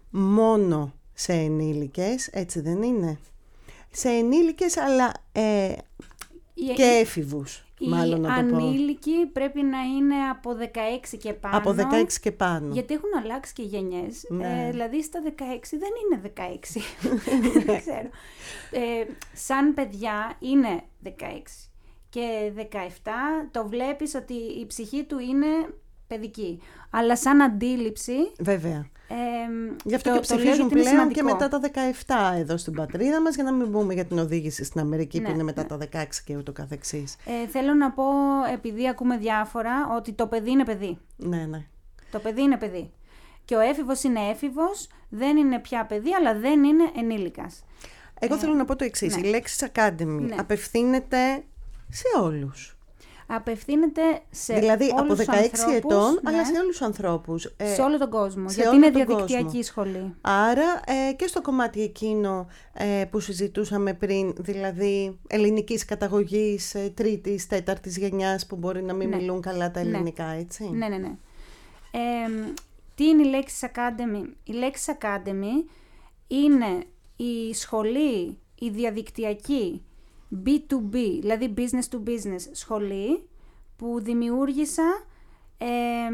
μόνο σε ενήλικες, έτσι δεν είναι? Σε ενήλικες αλλά ε, η... και έφηβους. Οι ανήλικοι πρέπει να είναι από δεκαέξι και πάνω. Από δεκαέξι και πάνω. Γιατί έχουν αλλάξει και γενιές. Ναι. Ε, δηλαδή στα δεκαέξι δεν είναι δεκαέξι. Δεν ξέρω. Ε, σαν παιδιά είναι δεκαέξι. Και δεκαεπτά το βλέπεις ότι η ψυχή του είναι παιδική. Αλλά σαν αντίληψη... Βέβαια. Ε, Γι' αυτό το, και ψηφίζουν το πλέον και μετά τα δεκαεπτά εδώ στην πατρίδα μας, για να μην πούμε για την οδήγηση στην Αμερική, ναι, που είναι μετά, ναι, τα δεκαέξι και ούτω καθεξής. Ε, θέλω να πω, επειδή ακούμε διάφορα, ότι το παιδί είναι παιδί. Ναι, ναι. Το παιδί είναι παιδί. Και ο έφηβος είναι έφηβος, δεν είναι πια παιδί, αλλά δεν είναι ενήλικας. Εγώ ε, θέλω να πω το εξής. Ναι. Η Λέξης Academy, ναι, απευθύνεται σε όλους. Απευθύνεται σε δηλαδή όλους από δεκαέξι ανθρώπους, ετών, ναι, αλλά σε όλους τους ανθρώπους. Σε όλο τον κόσμο, σε γιατί όλο είναι τον διαδικτυακή κόσμο. σχολή. Άρα ε, και στο κομμάτι εκείνο ε, που συζητούσαμε πριν, δηλαδή ελληνικής καταγωγής, ε, τρίτης, τέταρτης γενιάς, που μπορεί να μην, ναι, μιλούν καλά τα ελληνικά, ναι, έτσι. Ναι, ναι, ναι. Ε, τι είναι η Λέξης Academy? Η Λέξης Academy είναι η σχολή, η διαδικτυακή μπι του μπι, δηλαδή business to business σχολή, που δημιούργησα ε,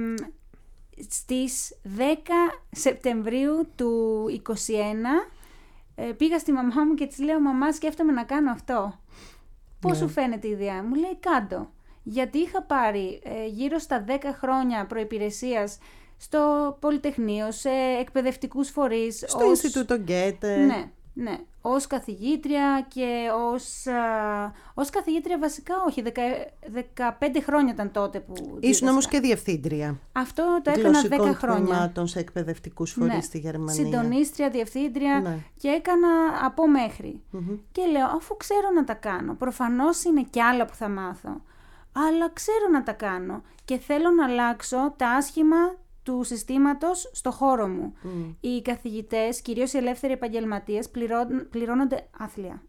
στις δέκα Σεπτεμβρίου του είκοσι ένα. Ε, πήγα στη μαμά μου και της λέω, μαμά, σκέφτομαι να κάνω αυτό. Πώς, yeah, σου φαίνεται η ιδέα? Μου λέει, κάντο. Γιατί είχα πάρει ε, γύρω στα δέκα χρόνια προϋπηρεσίας στο Πολυτεχνείο, σε εκπαιδευτικούς φορείς. Στο ως... Ινστιτούτο Γκέτε. Ναι, ναι. Ως καθηγήτρια και ως, α, ως καθηγήτρια βασικά όχι, δεκα, δεκαπέντε χρόνια ήταν τότε που δίδασκα. Ήσουν όμως και διευθύντρια. Αυτό το έκανα δέκα χρόνια. Τμήματων σε εκπαιδευτικούς φορείς, ναι, στη Γερμανία. Συντονίστρια, διευθύντρια, ναι, και έκανα από μέχρι. Mm-hmm. Και λέω, αφού ξέρω να τα κάνω, προφανώς είναι κι άλλα που θα μάθω, αλλά ξέρω να τα κάνω και θέλω να αλλάξω τα άσχημα του συστήματος στο χώρο μου. Mm. Οι καθηγητές, κυρίως οι ελεύθεροι επαγγελματίες, πληρών, πληρώνονται άθλια.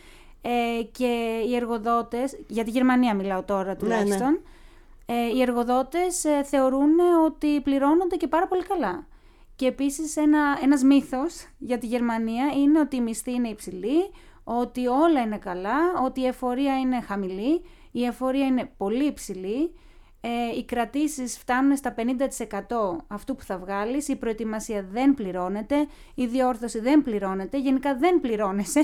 Ε, και οι εργοδότες, για τη Γερμανία μιλάω τώρα τουλάχιστον, ναι, ναι. Ε, οι εργοδότες ε, θεωρούν ότι πληρώνονται και πάρα πολύ καλά. Και επίσης ένα, ένας μύθος για τη Γερμανία είναι ότι η μισθή είναι υψηλή, ότι όλα είναι καλά, ότι η εφορία είναι χαμηλή, η εφορία είναι πολύ υψηλή. Ε, οι κρατήσεις φτάνουν στα πενήντα τοις εκατό αυτού που θα βγάλεις, η προετοιμασία δεν πληρώνεται, η διόρθωση δεν πληρώνεται, γενικά δεν πληρώνεσαι,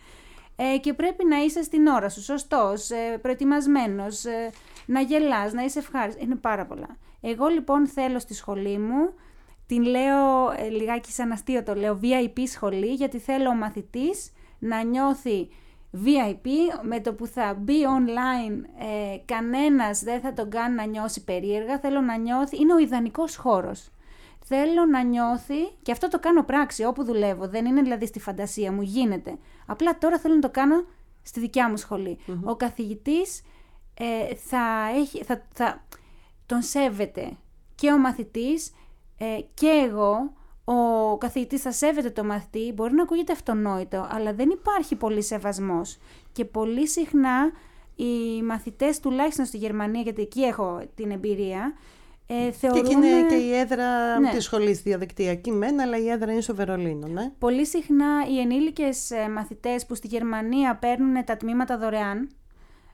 ε, και πρέπει να είσαι στην ώρα σου, σωστός, ε, προετοιμασμένος, ε, να γελάς, να είσαι ευχάριστος, είναι πάρα πολλά. Εγώ λοιπόν θέλω στη σχολή μου, την λέω ε, λιγάκι σαν αστείο το λέω, βι άι πι σχολή, γιατί θέλω ο μαθητής να νιώθει βι άι πι, με το που θα μπει online ε, κανένας δεν θα τον κάνει να νιώσει περίεργα, θέλω να νιώθει, είναι ο ιδανικός χώρος. Θέλω να νιώθει, και αυτό το κάνω πράξη όπου δουλεύω, δεν είναι δηλαδή στη φαντασία μου, γίνεται. Απλά τώρα θέλω να το κάνω στη δικιά μου σχολή. Mm-hmm. Ο καθηγητής ε, θα, έχει, θα, θα τον σέβεται και ο μαθητής ε, και εγώ. Ο καθηγητής θα σέβεται το μαθητή, μπορεί να ακούγεται αυτονόητο, αλλά δεν υπάρχει πολύ σεβασμός. Και πολύ συχνά οι μαθητές, τουλάχιστον στη Γερμανία, γιατί εκεί έχω την εμπειρία, ε, θεωρούν... Και εκεί είναι και η έδρα, ναι, της σχολής διαδικτυακή μεν, αλλά η έδρα είναι στο Βερολίνο, ναι. Πολύ συχνά οι ενήλικες μαθητές που στη Γερμανία παίρνουν τα τμήματα δωρεάν,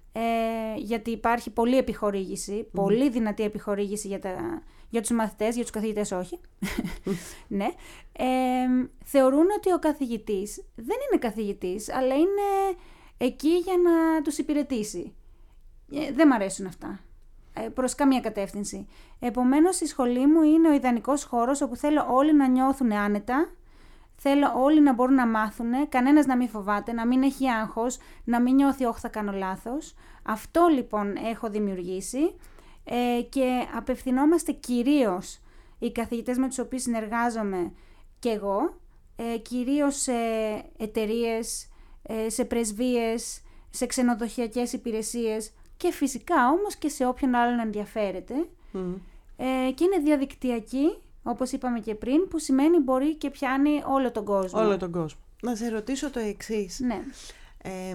ε, γιατί υπάρχει πολλή επιχορήγηση, mm. πολύ δυνατή επιχορήγηση για, τα, για τους μαθητές, για τους καθηγητές όχι. Ναι. Ε, θεωρούν ότι ο καθηγητής δεν είναι καθηγητής, αλλά είναι εκεί για να τους υπηρετήσει. Ε, δεν μ' αρέσουν αυτά. Προς καμία κατεύθυνση. Επομένως, η σχολή μου είναι ο ιδανικός χώρος όπου θέλω όλοι να νιώθουν άνετα, θέλω όλοι να μπορούν να μάθουν, κανένας να μην φοβάται, να μην έχει άγχος, να μην νιώθει όχι θα κάνω λάθος. Αυτό λοιπόν έχω δημιουργήσει ε, και απευθυνόμαστε κυρίως οι καθηγητές με τους οποίους συνεργάζομαι και εγώ, ε, κυρίως σε εταιρείες, ε, σε πρεσβείες, σε ξενοδοχειακές υπηρεσίες, και φυσικά όμως και σε όποιον άλλον ενδιαφέρεται. Mm. Ε, και είναι διαδικτυακή, όπως είπαμε και πριν, που σημαίνει μπορεί και πιάνει όλο τον κόσμο. Όλο τον κόσμο. Να σε ρωτήσω το εξής. Ναι. Ε,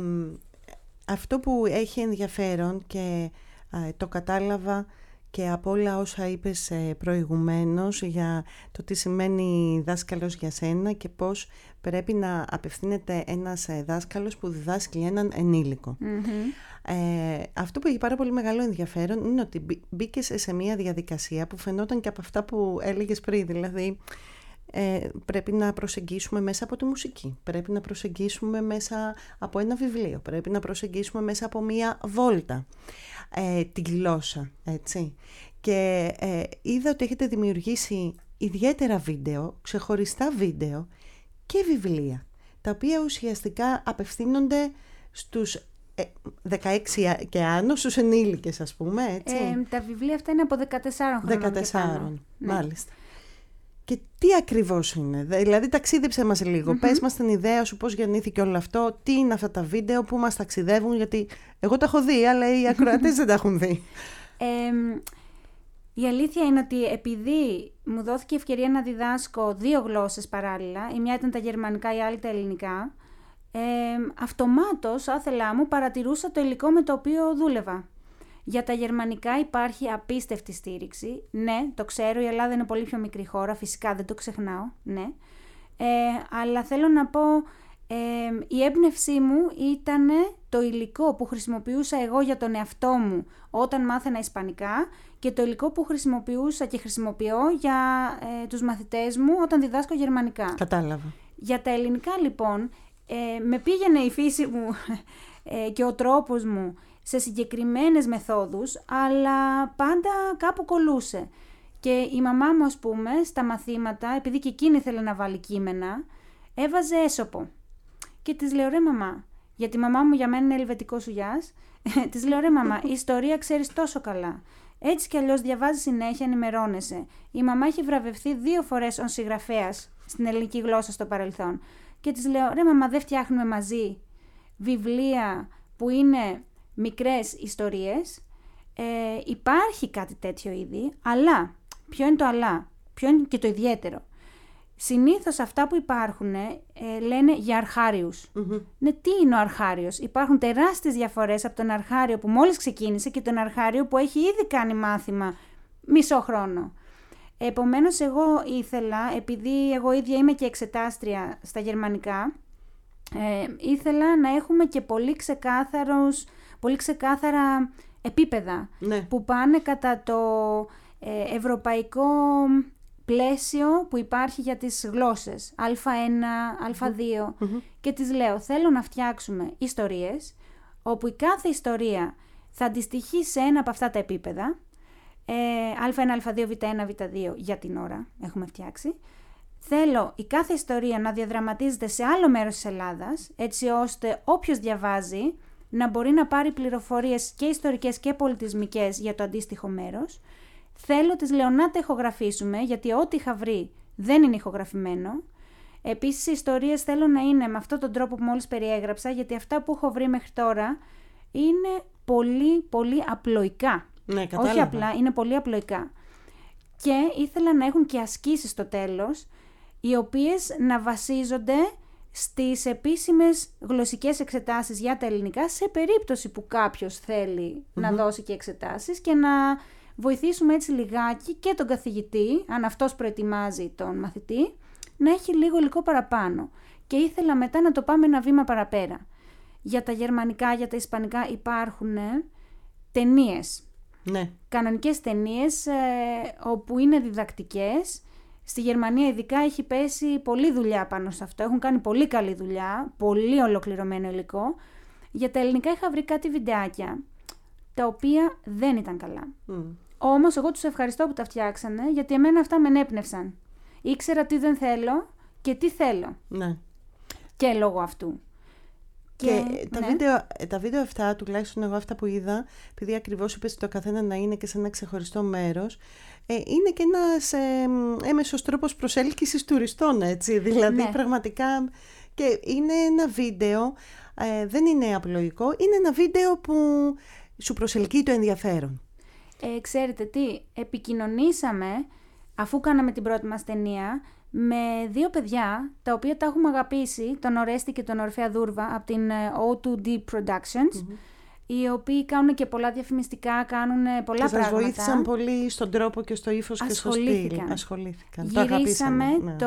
αυτό που έχει ενδιαφέρον και ε, το κατάλαβα και από όλα όσα είπες ε, προηγουμένως για το τι σημαίνει δάσκαλος για σένα και πώς πρέπει να απευθύνεται ένας ε, δάσκαλος που διδάσκει έναν ενήλικο. Mm-hmm. Ε, αυτό που έχει πάρα πολύ μεγάλο ενδιαφέρον είναι ότι μπήκες σε μια διαδικασία που φαινόταν και από αυτά που έλεγες πριν, δηλαδή ε, πρέπει να προσεγγίσουμε μέσα από τη μουσική, πρέπει να προσεγγίσουμε μέσα από ένα βιβλίο, πρέπει να προσεγγίσουμε μέσα από μια βόλτα ε, τη γλώσσα, έτσι. Και ε, είδα ότι έχετε δημιουργήσει ιδιαίτερα βίντεο, ξεχωριστά βίντεο και βιβλία, τα οποία ουσιαστικά απευθύνονται στους ε, δεκαέξι και άνω, στους ενήλικες ας πούμε, έτσι. Ε, τα βιβλία αυτά είναι από δεκατέσσερα χρόνων. δεκατέσσερα, ναι. Μάλιστα. Και τι ακριβώς είναι, δηλαδή ταξίδεψε μας λίγο, mm-hmm. πες μας την ιδέα σου, πώς γεννήθηκε όλο αυτό, τι είναι αυτά τα βίντεο, που μας ταξιδεύουν, γιατί εγώ τα έχω δει, αλλά οι ακροατές δεν τα έχουν δει. Ε, η αλήθεια είναι ότι επειδή μου δόθηκε η ευκαιρία να διδάσκω δύο γλώσσες παράλληλα, η μια ήταν τα γερμανικά, η άλλη τα ελληνικά, ε, αυτομάτως, άθελά μου, παρατηρούσα το υλικό με το οποίο δούλευα. Για τα γερμανικά υπάρχει απίστευτη στήριξη. Ναι, το ξέρω, η Ελλάδα είναι πολύ πιο μικρή χώρα, φυσικά δεν το ξεχνάω, ναι. Ε, αλλά θέλω να πω, ε, η έμπνευσή μου ήταν το υλικό που χρησιμοποιούσα εγώ για τον εαυτό μου όταν μάθαινα ισπανικά και το υλικό που χρησιμοποιούσα και χρησιμοποιώ για ε, τους μαθητές μου όταν διδάσκω γερμανικά. Κατάλαβα. Για τα ελληνικά λοιπόν, ε, με πήγαινε η φύση μου ε, και ο τρόπος μου σε συγκεκριμένες μεθόδους, αλλά πάντα κάπου κολούσε. Και η μαμά μου, ας πούμε, στα μαθήματα, επειδή και εκείνη ήθελε να βάλει κείμενα, έβαζε έσωπο. Και της λέω, ρε μαμά, γιατί η μαμά μου για μένα είναι ελβετικό σουγιάς, της λέω, ρε μαμά, η ιστορία ξέρεις τόσο καλά. Έτσι κι αλλιώς διαβάζεις συνέχεια, ενημερώνεσαι. Η μαμά έχει βραβευθεί δύο φορές ως συγγραφέας στην ελληνική γλώσσα στο παρελθόν. Και της λέω, ρε μαμά, δεν φτιάχνουμε μαζί βιβλία που είναι μικρές ιστορίες, ε, υπάρχει κάτι τέτοιο ήδη, αλλά, ποιο είναι το αλλά, ποιο είναι και το ιδιαίτερο. Συνήθως αυτά που υπάρχουν ε, λένε για αρχάριους. Mm-hmm. Ναι, τι είναι ο αρχάριος? Υπάρχουν τεράστιες διαφορές από τον αρχάριο που μόλις ξεκίνησε και τον αρχάριο που έχει ήδη κάνει μάθημα μισό χρόνο. Επομένως εγώ ήθελα, επειδή εγώ ίδια είμαι και εξετάστρια στα γερμανικά, ε, ήθελα να έχουμε και πολύ ξεκάθαρους πολύ ξεκάθαρα επίπεδα, ναι, που πάνε κατά το ε, ευρωπαϊκό πλαίσιο που υπάρχει για τις γλώσσες Α ένα, Α δύο mm-hmm. και τις λέω, θέλω να φτιάξουμε ιστορίες όπου η κάθε ιστορία θα αντιστοιχεί σε ένα από αυτά τα επίπεδα, ε, Α ένα, Α δύο, Β ένα, Β δύο για την ώρα έχουμε φτιάξει. Θέλω η κάθε ιστορία να διαδραματίζεται σε άλλο μέρος της Ελλάδας, έτσι ώστε όποιος διαβάζει να μπορεί να πάρει πληροφορίες και ιστορικές και πολιτισμικές για το αντίστοιχο μέρος. Θέλω τις λέω να τα ηχογραφήσουμε, γιατί ό,τι είχα βρει δεν είναι ηχογραφημένο. Επίσης, οι ιστορίες θέλω να είναι με αυτόν τον τρόπο που μόλις περιέγραψα, γιατί αυτά που έχω βρει μέχρι τώρα είναι πολύ, πολύ απλοϊκά. Ναι, κατάλαβα. Όχι απλά, είναι πολύ απλοϊκά. Και ήθελα να έχουν και ασκήσεις στο τέλος, οι οποίες να βασίζονται στις επίσημες γλωσσικές εξετάσεις για τα ελληνικά, σε περίπτωση που κάποιος θέλει mm-hmm. να δώσει και εξετάσεις, και να βοηθήσουμε έτσι λιγάκι και τον καθηγητή, αν αυτός προετοιμάζει τον μαθητή, να έχει λίγο υλικό παραπάνω. Και ήθελα μετά να το πάμε ένα βήμα παραπέρα. για τα γερμανικά, για τα ισπανικά υπάρχουν ταινίες. Ναι. Κανονικές ταινίες ε, όπου είναι διδακτικές. Στη Γερμανία ειδικά έχει πέσει πολλή δουλειά πάνω σε αυτό. Έχουν κάνει πολύ καλή δουλειά, πολύ ολοκληρωμένο υλικό. Για τα ελληνικά είχα βρει κάτι βιντεάκια, τα οποία δεν ήταν καλά. Mm. Όμως εγώ τους ευχαριστώ που τα φτιάξανε, γιατί εμένα αυτά με ενέπνευσαν. Ήξερα τι δεν θέλω και τι θέλω. Ναι. Και λόγω αυτού. Και, και τα, ναι. βίντεο, τα βίντεο αυτά, τουλάχιστον εγώ αυτά που είδα, επειδή ακριβώς είπες το καθένα να είναι και σε ένα ξεχωριστό μέρος, ε, είναι και ένας ε, έμεσος τρόπος προσέλκυσης τουριστών, έτσι. Δηλαδή ναι. πραγματικά, και είναι ένα βίντεο, ε, δεν είναι απλοϊκό, είναι ένα βίντεο που σου προσελκύει το ενδιαφέρον. Ε, ξέρετε τι, επικοινωνήσαμε, αφού κάναμε την πρώτη μας ταινία, με δύο παιδιά, τα οποία τα έχουμε αγαπήσει, τον Ορέστη και τον Ορφέα Δούρβα, από την ο τού ντι Productions, mm-hmm. οι οποίοι κάνουν και πολλά διαφημιστικά, κάνουν πολλά και πράγματα. Και σας βοήθησαν πολύ στον τρόπο και στο ύφος και στο στυλ. Ασχολήθηκαν. Γυρίσαμε το, ναι. το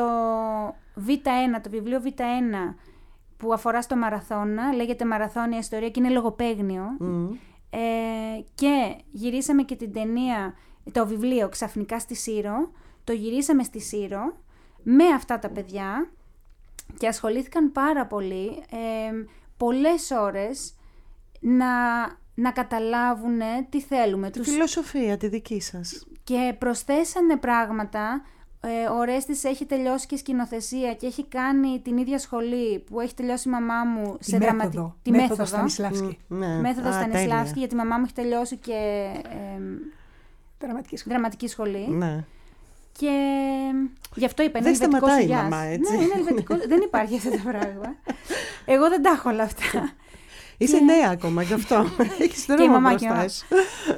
Β ένα, το βιβλίο Β ένα, που αφορά στο μαραθώνα, λέγεται Μαραθώνια Ιστορία και είναι λογοπαίγνιο. Mm. Ε, και γυρίσαμε και την ταινία, το βιβλίο Ξαφνικά στη Σύρο, το γυρίσαμε στη Σύρο, με αυτά τα παιδιά και ασχολήθηκαν πάρα πολύ, ε, πολλές ώρες να, να καταλάβουν τι θέλουμε. Τη τους... φιλοσοφία τη δική σας. Και προσθέσανε πράγματα. Ε, ο Ορέστης έχει τελειώσει και σκηνοθεσία και έχει κάνει την ίδια σχολή που έχει τελειώσει η μαμά μου τη σε δραματική... Τη μέθοδο. Μέθοδο Στανισλάβσκι. Mm, ναι. Μέθοδο Στανισλάβσκι, γιατί η μαμά μου έχει τελειώσει και ε, δραματική σχολή. Δραματική σχολή. Ναι. Και γι' αυτό είπα, είναι δεν ελβετικός η μαμά, έτσι. Ναι, είναι ελβετικός. Δεν υπάρχει αυτό το πράγμα. Εγώ δεν τα έχω όλα αυτά. Είσαι και... νέα ακόμα γι' αυτό. Έχεις δρόμο μπροστά σου.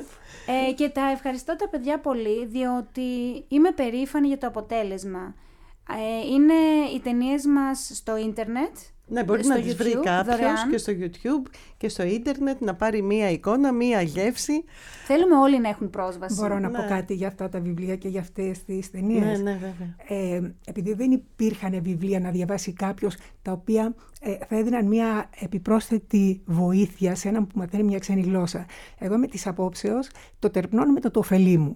Ε, και τα ευχαριστώ τα παιδιά πολύ, διότι είμαι περήφανη για το αποτέλεσμα. Ε, είναι οι ταινίες μας στο ίντερνετ. Ναι, μπορεί να τις βρει κάποιος και στο YouTube και στο ίντερνετ, να πάρει μία εικόνα, μία γεύση. Θέλουμε όλοι να έχουν πρόσβαση. Μπορώ να ναι. πω κάτι για αυτά τα βιβλία και για αυτές τις ταινίες. Ναι, ναι, βέβαια. Ε, επειδή δεν υπήρχαν βιβλία να διαβάσει κάποιος, τα οποία ε, θα έδιναν μία επιπρόσθετη βοήθεια σε έναν που μαθαίνει μια ξένη γλώσσα. Εγώ με τις απόψεως το τερπνώνω με το το ωφελή μου.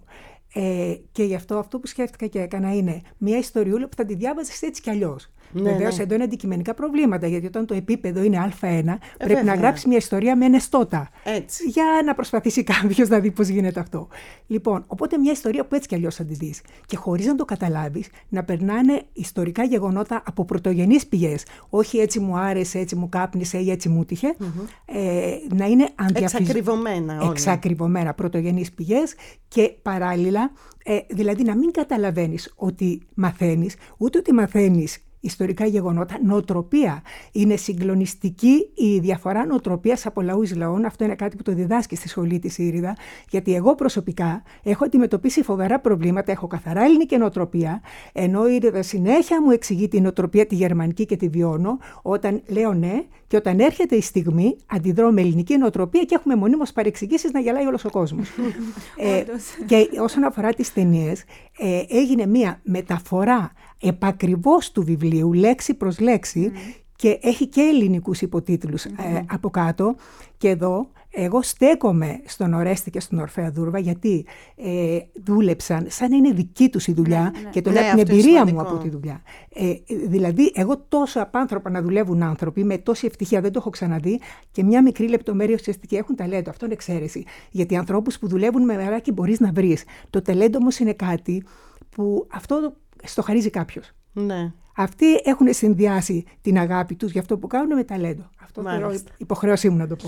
Ε, και γι' αυτό αυτό που σκέφτηκα και έκανα είναι μια ιστοριούλα που θα τη διάβαζες έτσι κι αλλιώς. Ναι, βεβαίως ναι. Εδώ είναι αντικειμενικά προβλήματα, γιατί όταν το επίπεδο είναι Α1, ε, πρέπει βέβαια. να γράψει μια ιστορία με ενεστώτα. Έτσι. Για να προσπαθήσει κάποιος να δει πώς γίνεται αυτό. Λοιπόν, οπότε μια ιστορία που έτσι κι αλλιώς θα τη δεις. Και χωρίς να το καταλάβεις, να περνάνε ιστορικά γεγονότα από πρωτογενείς πηγές. Όχι έτσι μου άρεσε, έτσι μου κάπνισε ή έτσι μου τύχε. Mm-hmm. Ε, να είναι αντιαφυσ... εξακριβωμένα όλα. Εξακριβωμένα πρωτογενείς πηγές και παράλληλα, ε, δηλαδή να μην καταλαβαίνεις ότι μαθαίνεις, ούτε ότι μαθαίνεις ιστορικά γεγονότα, νοοτροπία. Είναι συγκλονιστική η διαφορά νοοτροπίας από λαούς λαών. Αυτό είναι κάτι που το διδάσκει στη σχολή της Ήριδα, γιατί εγώ προσωπικά έχω αντιμετωπίσει φοβερά προβλήματα. Έχω καθαρά ελληνική νοοτροπία, ενώ η Ήριδα συνέχεια μου εξηγεί την νοοτροπία τη γερμανική και τη βιώνω. Όταν λέω ναι, και όταν έρχεται η στιγμή, αντιδρώ με ελληνική νοοτροπία και έχουμε μονίμως παρεξηγήσεις να γελάει όλος ο κόσμος. ε, και όσον αφορά τις ταινίες, ε, έγινε μία μεταφορά επακριβώς του βιβλίου, λέξη προς λέξη, mm. και έχει και ελληνικούς υποτίτλους mm-hmm. ε, από κάτω. Και εδώ εγώ στέκομαι στον Ορέστη και στον Ορφέα Δούρβα, γιατί ε, δούλεψαν σαν να είναι δική τους η δουλειά, mm-hmm. και το λέω από την εμπειρία μου από τη δουλειά. Ε, δηλαδή, εγώ τόσο απάνθρωπα να δουλεύουν άνθρωποι, με τόση ευτυχία δεν το έχω ξαναδεί, και μια μικρή λεπτομέρεια ουσιαστική έχουν ταλέντο. Αυτό είναι εξαίρεση. Γιατί ανθρώπους που δουλεύουν με μεράκι μπορείς να βρεις. Το ταλέντο όμως είναι κάτι που αυτό στο χαρίζει κάποιος. Ναι. Αυτοί έχουν συνδυάσει την αγάπη τους για αυτό που κάνουν με ταλέντο. Αυτό θεωρώ υποχρέωσή μου να το πω.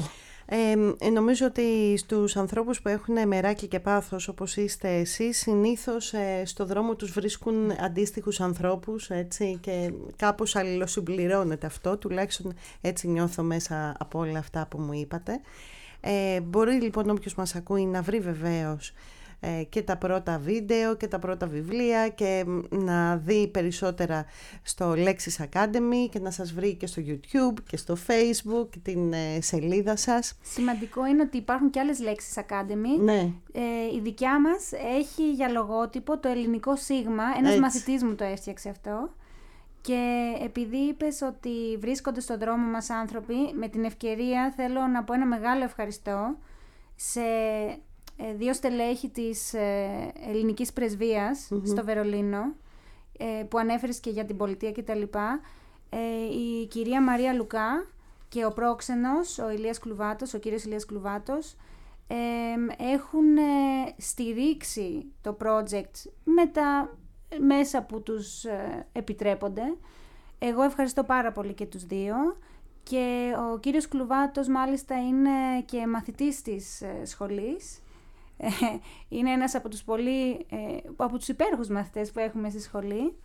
Ε, νομίζω ότι στους ανθρώπους που έχουν μεράκι και πάθος όπως είστε εσείς, συνήθως ε, στο δρόμο τους βρίσκουν αντίστοιχους ανθρώπους, έτσι, και κάπως αλληλοσυμπληρώνεται αυτό, τουλάχιστον έτσι νιώθω μέσα από όλα αυτά που μου είπατε. Ε, μπορεί λοιπόν όποιος μας ακούει να βρει βεβαίως ε, και τα πρώτα βίντεο και τα πρώτα βιβλία και να δει περισσότερα στο Lexis Academy και να σας βρει και στο YouTube και στο Facebook και την ε, σελίδα σας. Σημαντικό είναι ότι υπάρχουν και άλλες Lexis Academy. Ναι. Ε, η δικιά μας έχει για λογότυπο το ελληνικό σίγμα, ένας Έτσι. μαθητής μου το έφτιαξε αυτό. Και επειδή είπες ότι βρίσκονται στον δρόμο μας άνθρωποι, με την ευκαιρία θέλω να πω ένα μεγάλο ευχαριστώ σε δύο στελέχη της ελληνικής πρεσβείας mm-hmm. στο Βερολίνο, που ανέφερες και για την πολιτεία κτλ. Η κυρία Μαρία Λουκά και ο πρόξενος, ο Ηλίας Κλουβάτος, ο κύριος Ηλίας Κλουβάτος, έχουν στηρίξει το project με τα μέσα που τους επιτρέπονται. Εγώ ευχαριστώ πάρα πολύ και τους δύο, και ο κύριος Κλουβάτος μάλιστα είναι και μαθητής της σχολής. Είναι ένας από τους πολύ, από τους υπέροχους μαθητές που έχουμε στη σχολή.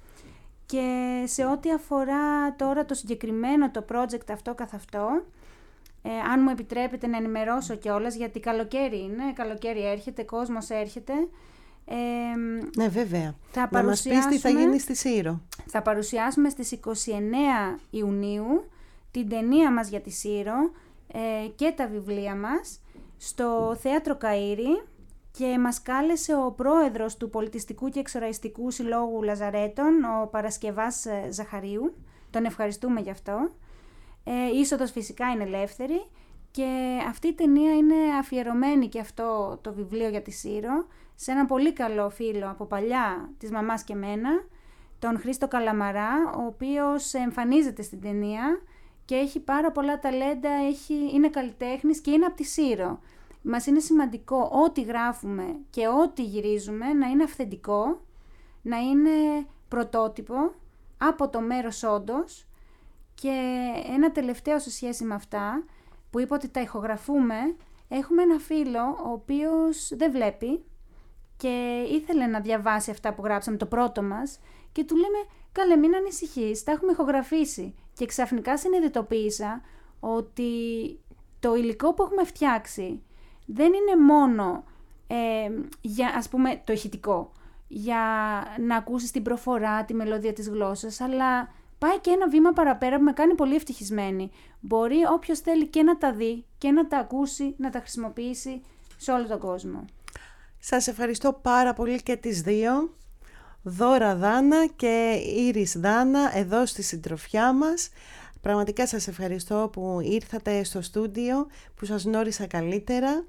Και σε ό,τι αφορά τώρα το συγκεκριμένο το project αυτό καθ' αυτό, ε, αν μου επιτρέπετε να ενημερώσω κιόλας, γιατί καλοκαίρι είναι, καλοκαίρι έρχεται, κόσμος έρχεται. Ε, ναι, βέβαια. Θα να μας πεις τι θα γίνει στη Σύρο. Θα παρουσιάσουμε στις είκοσι εννέα Ιουνίου την ταινία μας για τη Σύρο ε, και τα βιβλία μας στο Θέατρο Καΐρη, και μας κάλεσε ο πρόεδρος του Πολιτιστικού και Εξοραϊστικού Συλλόγου Λαζαρέτων, ο Παρασκευάς Ζαχαρίου. Τον ευχαριστούμε γι' αυτό. Ε, η είσοδος φυσικά είναι ελεύθερη, και αυτή η ταινία είναι αφιερωμένη, και αυτό το βιβλίο για τη Σύρο, σε έναν πολύ καλό φίλο από παλιά της μαμάς και μένα, τον Χρήστο Καλαμαρά, ο οποίος εμφανίζεται στην ταινία και έχει πάρα πολλά ταλέντα, έχει, είναι καλλιτέχνης και είναι από τη Σύρο. Μας είναι σημαντικό ό,τι γράφουμε και ό,τι γυρίζουμε να είναι αυθεντικό, να είναι πρωτότυπο, από το μέρος όντως. Και ένα τελευταίο σε σχέση με αυτά, που είπα ότι τα ηχογραφούμε, έχουμε ένα φίλο ο οποίος δεν βλέπει και ήθελε να διαβάσει αυτά που γράψαμε, το πρώτο μας, και του λέμε, καλέ, μην ανησυχείς, τα έχουμε ηχογραφήσει. Και ξαφνικά συνειδητοποίησα ότι το υλικό που έχουμε φτιάξει δεν είναι μόνο ε, για, ας πούμε, το ηχητικό, για να ακούσεις την προφορά, τη μελωδία της γλώσσας, αλλά πάει και ένα βήμα παραπέρα που με κάνει πολύ ευτυχισμένη. Μπορεί όποιος θέλει και να τα δει και να τα ακούσει, να τα χρησιμοποιήσει σε όλο τον κόσμο. Σας ευχαριστώ πάρα πολύ και τις δύο, Δώρα Δάνα και Ήρης Δάνα, εδώ στη συντροφιά μας. Πραγματικά σας ευχαριστώ που ήρθατε στο στούντιο, που σας γνώρισα καλύτερα.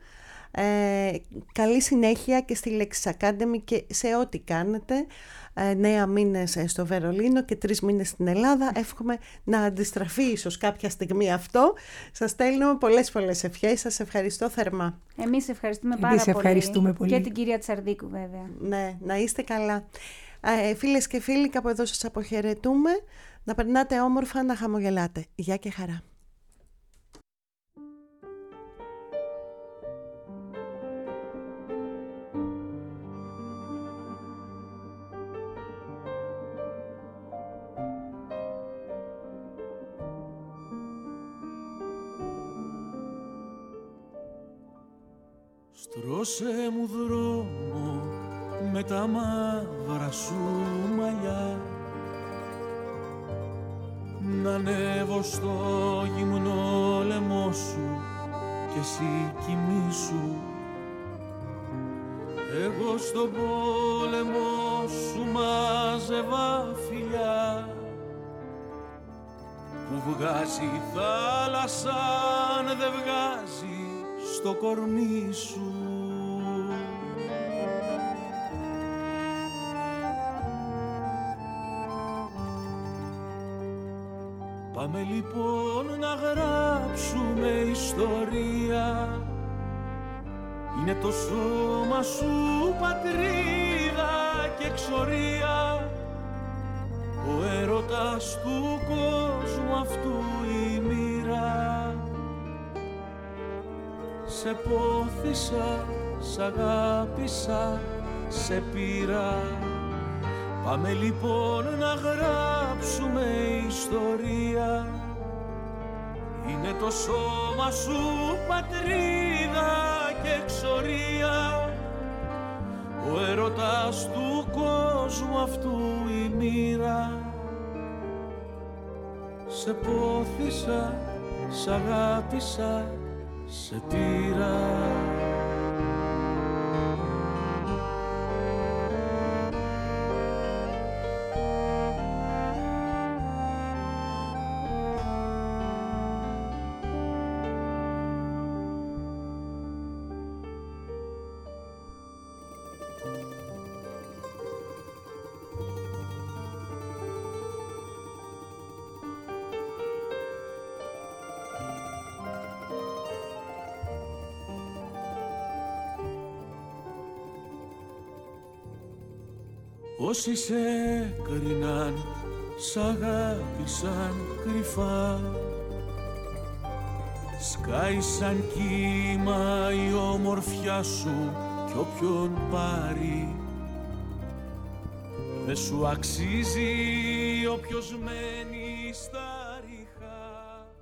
Ε, καλή συνέχεια και στη Lexis Academy και σε ό,τι κάνετε. Ε, νέα μήνες στο Βερολίνο και τρεις μήνες στην Ελλάδα. Εύχομαι να αντιστραφεί ίσως κάποια στιγμή αυτό. Σας στέλνω πολλές πολλές ευχές. Σας ευχαριστώ θερμά. Εμείς ευχαριστούμε πάρα Εμείς πολύ. ευχαριστούμε πολύ. Και την κυρία Τσαρδίκου βέβαια. Ναι, να είστε καλά. Ε, φίλες και φίλοι, κάπου εδώ σας αποχαιρετούμε. Να περνάτε όμορφα, να χαμογελάτε. Γεια και χαρά. Στρώσε μου δρόμο με τα μαύρα σου μαλλιά, να ανέβω στο γυμνό λαιμό σου και εσύ κοιμήσου. Εγώ στον πόλεμο σου μάζευα φιλιά, που βγάζει η θάλασσα αν δεν βγάζει στο κορμί σου. Πάμε λοιπόν να γράψουμε ιστορία, είναι το σώμα σου πατρίδα και εξορία, ο έρωτας του κόσμου αυτού η μοίρα. Σε πόθησα, σ' αγάπησα, σε πήρα. Πάμε λοιπόν να γράψουμε ιστορία, είναι το σώμα σου πατρίδα και εξορία, ο έρωτας του κόσμου αυτού η μοίρα. Σε πόθησα, σ' αγάπησα, σε πήρα. Όσοι σε κρίναν, σ' αγάπησαν κρυφά. Σκάει σαν κύμα η ομορφιά σου κι όποιον πάρει. Δε σου αξίζει όποιος μένει στα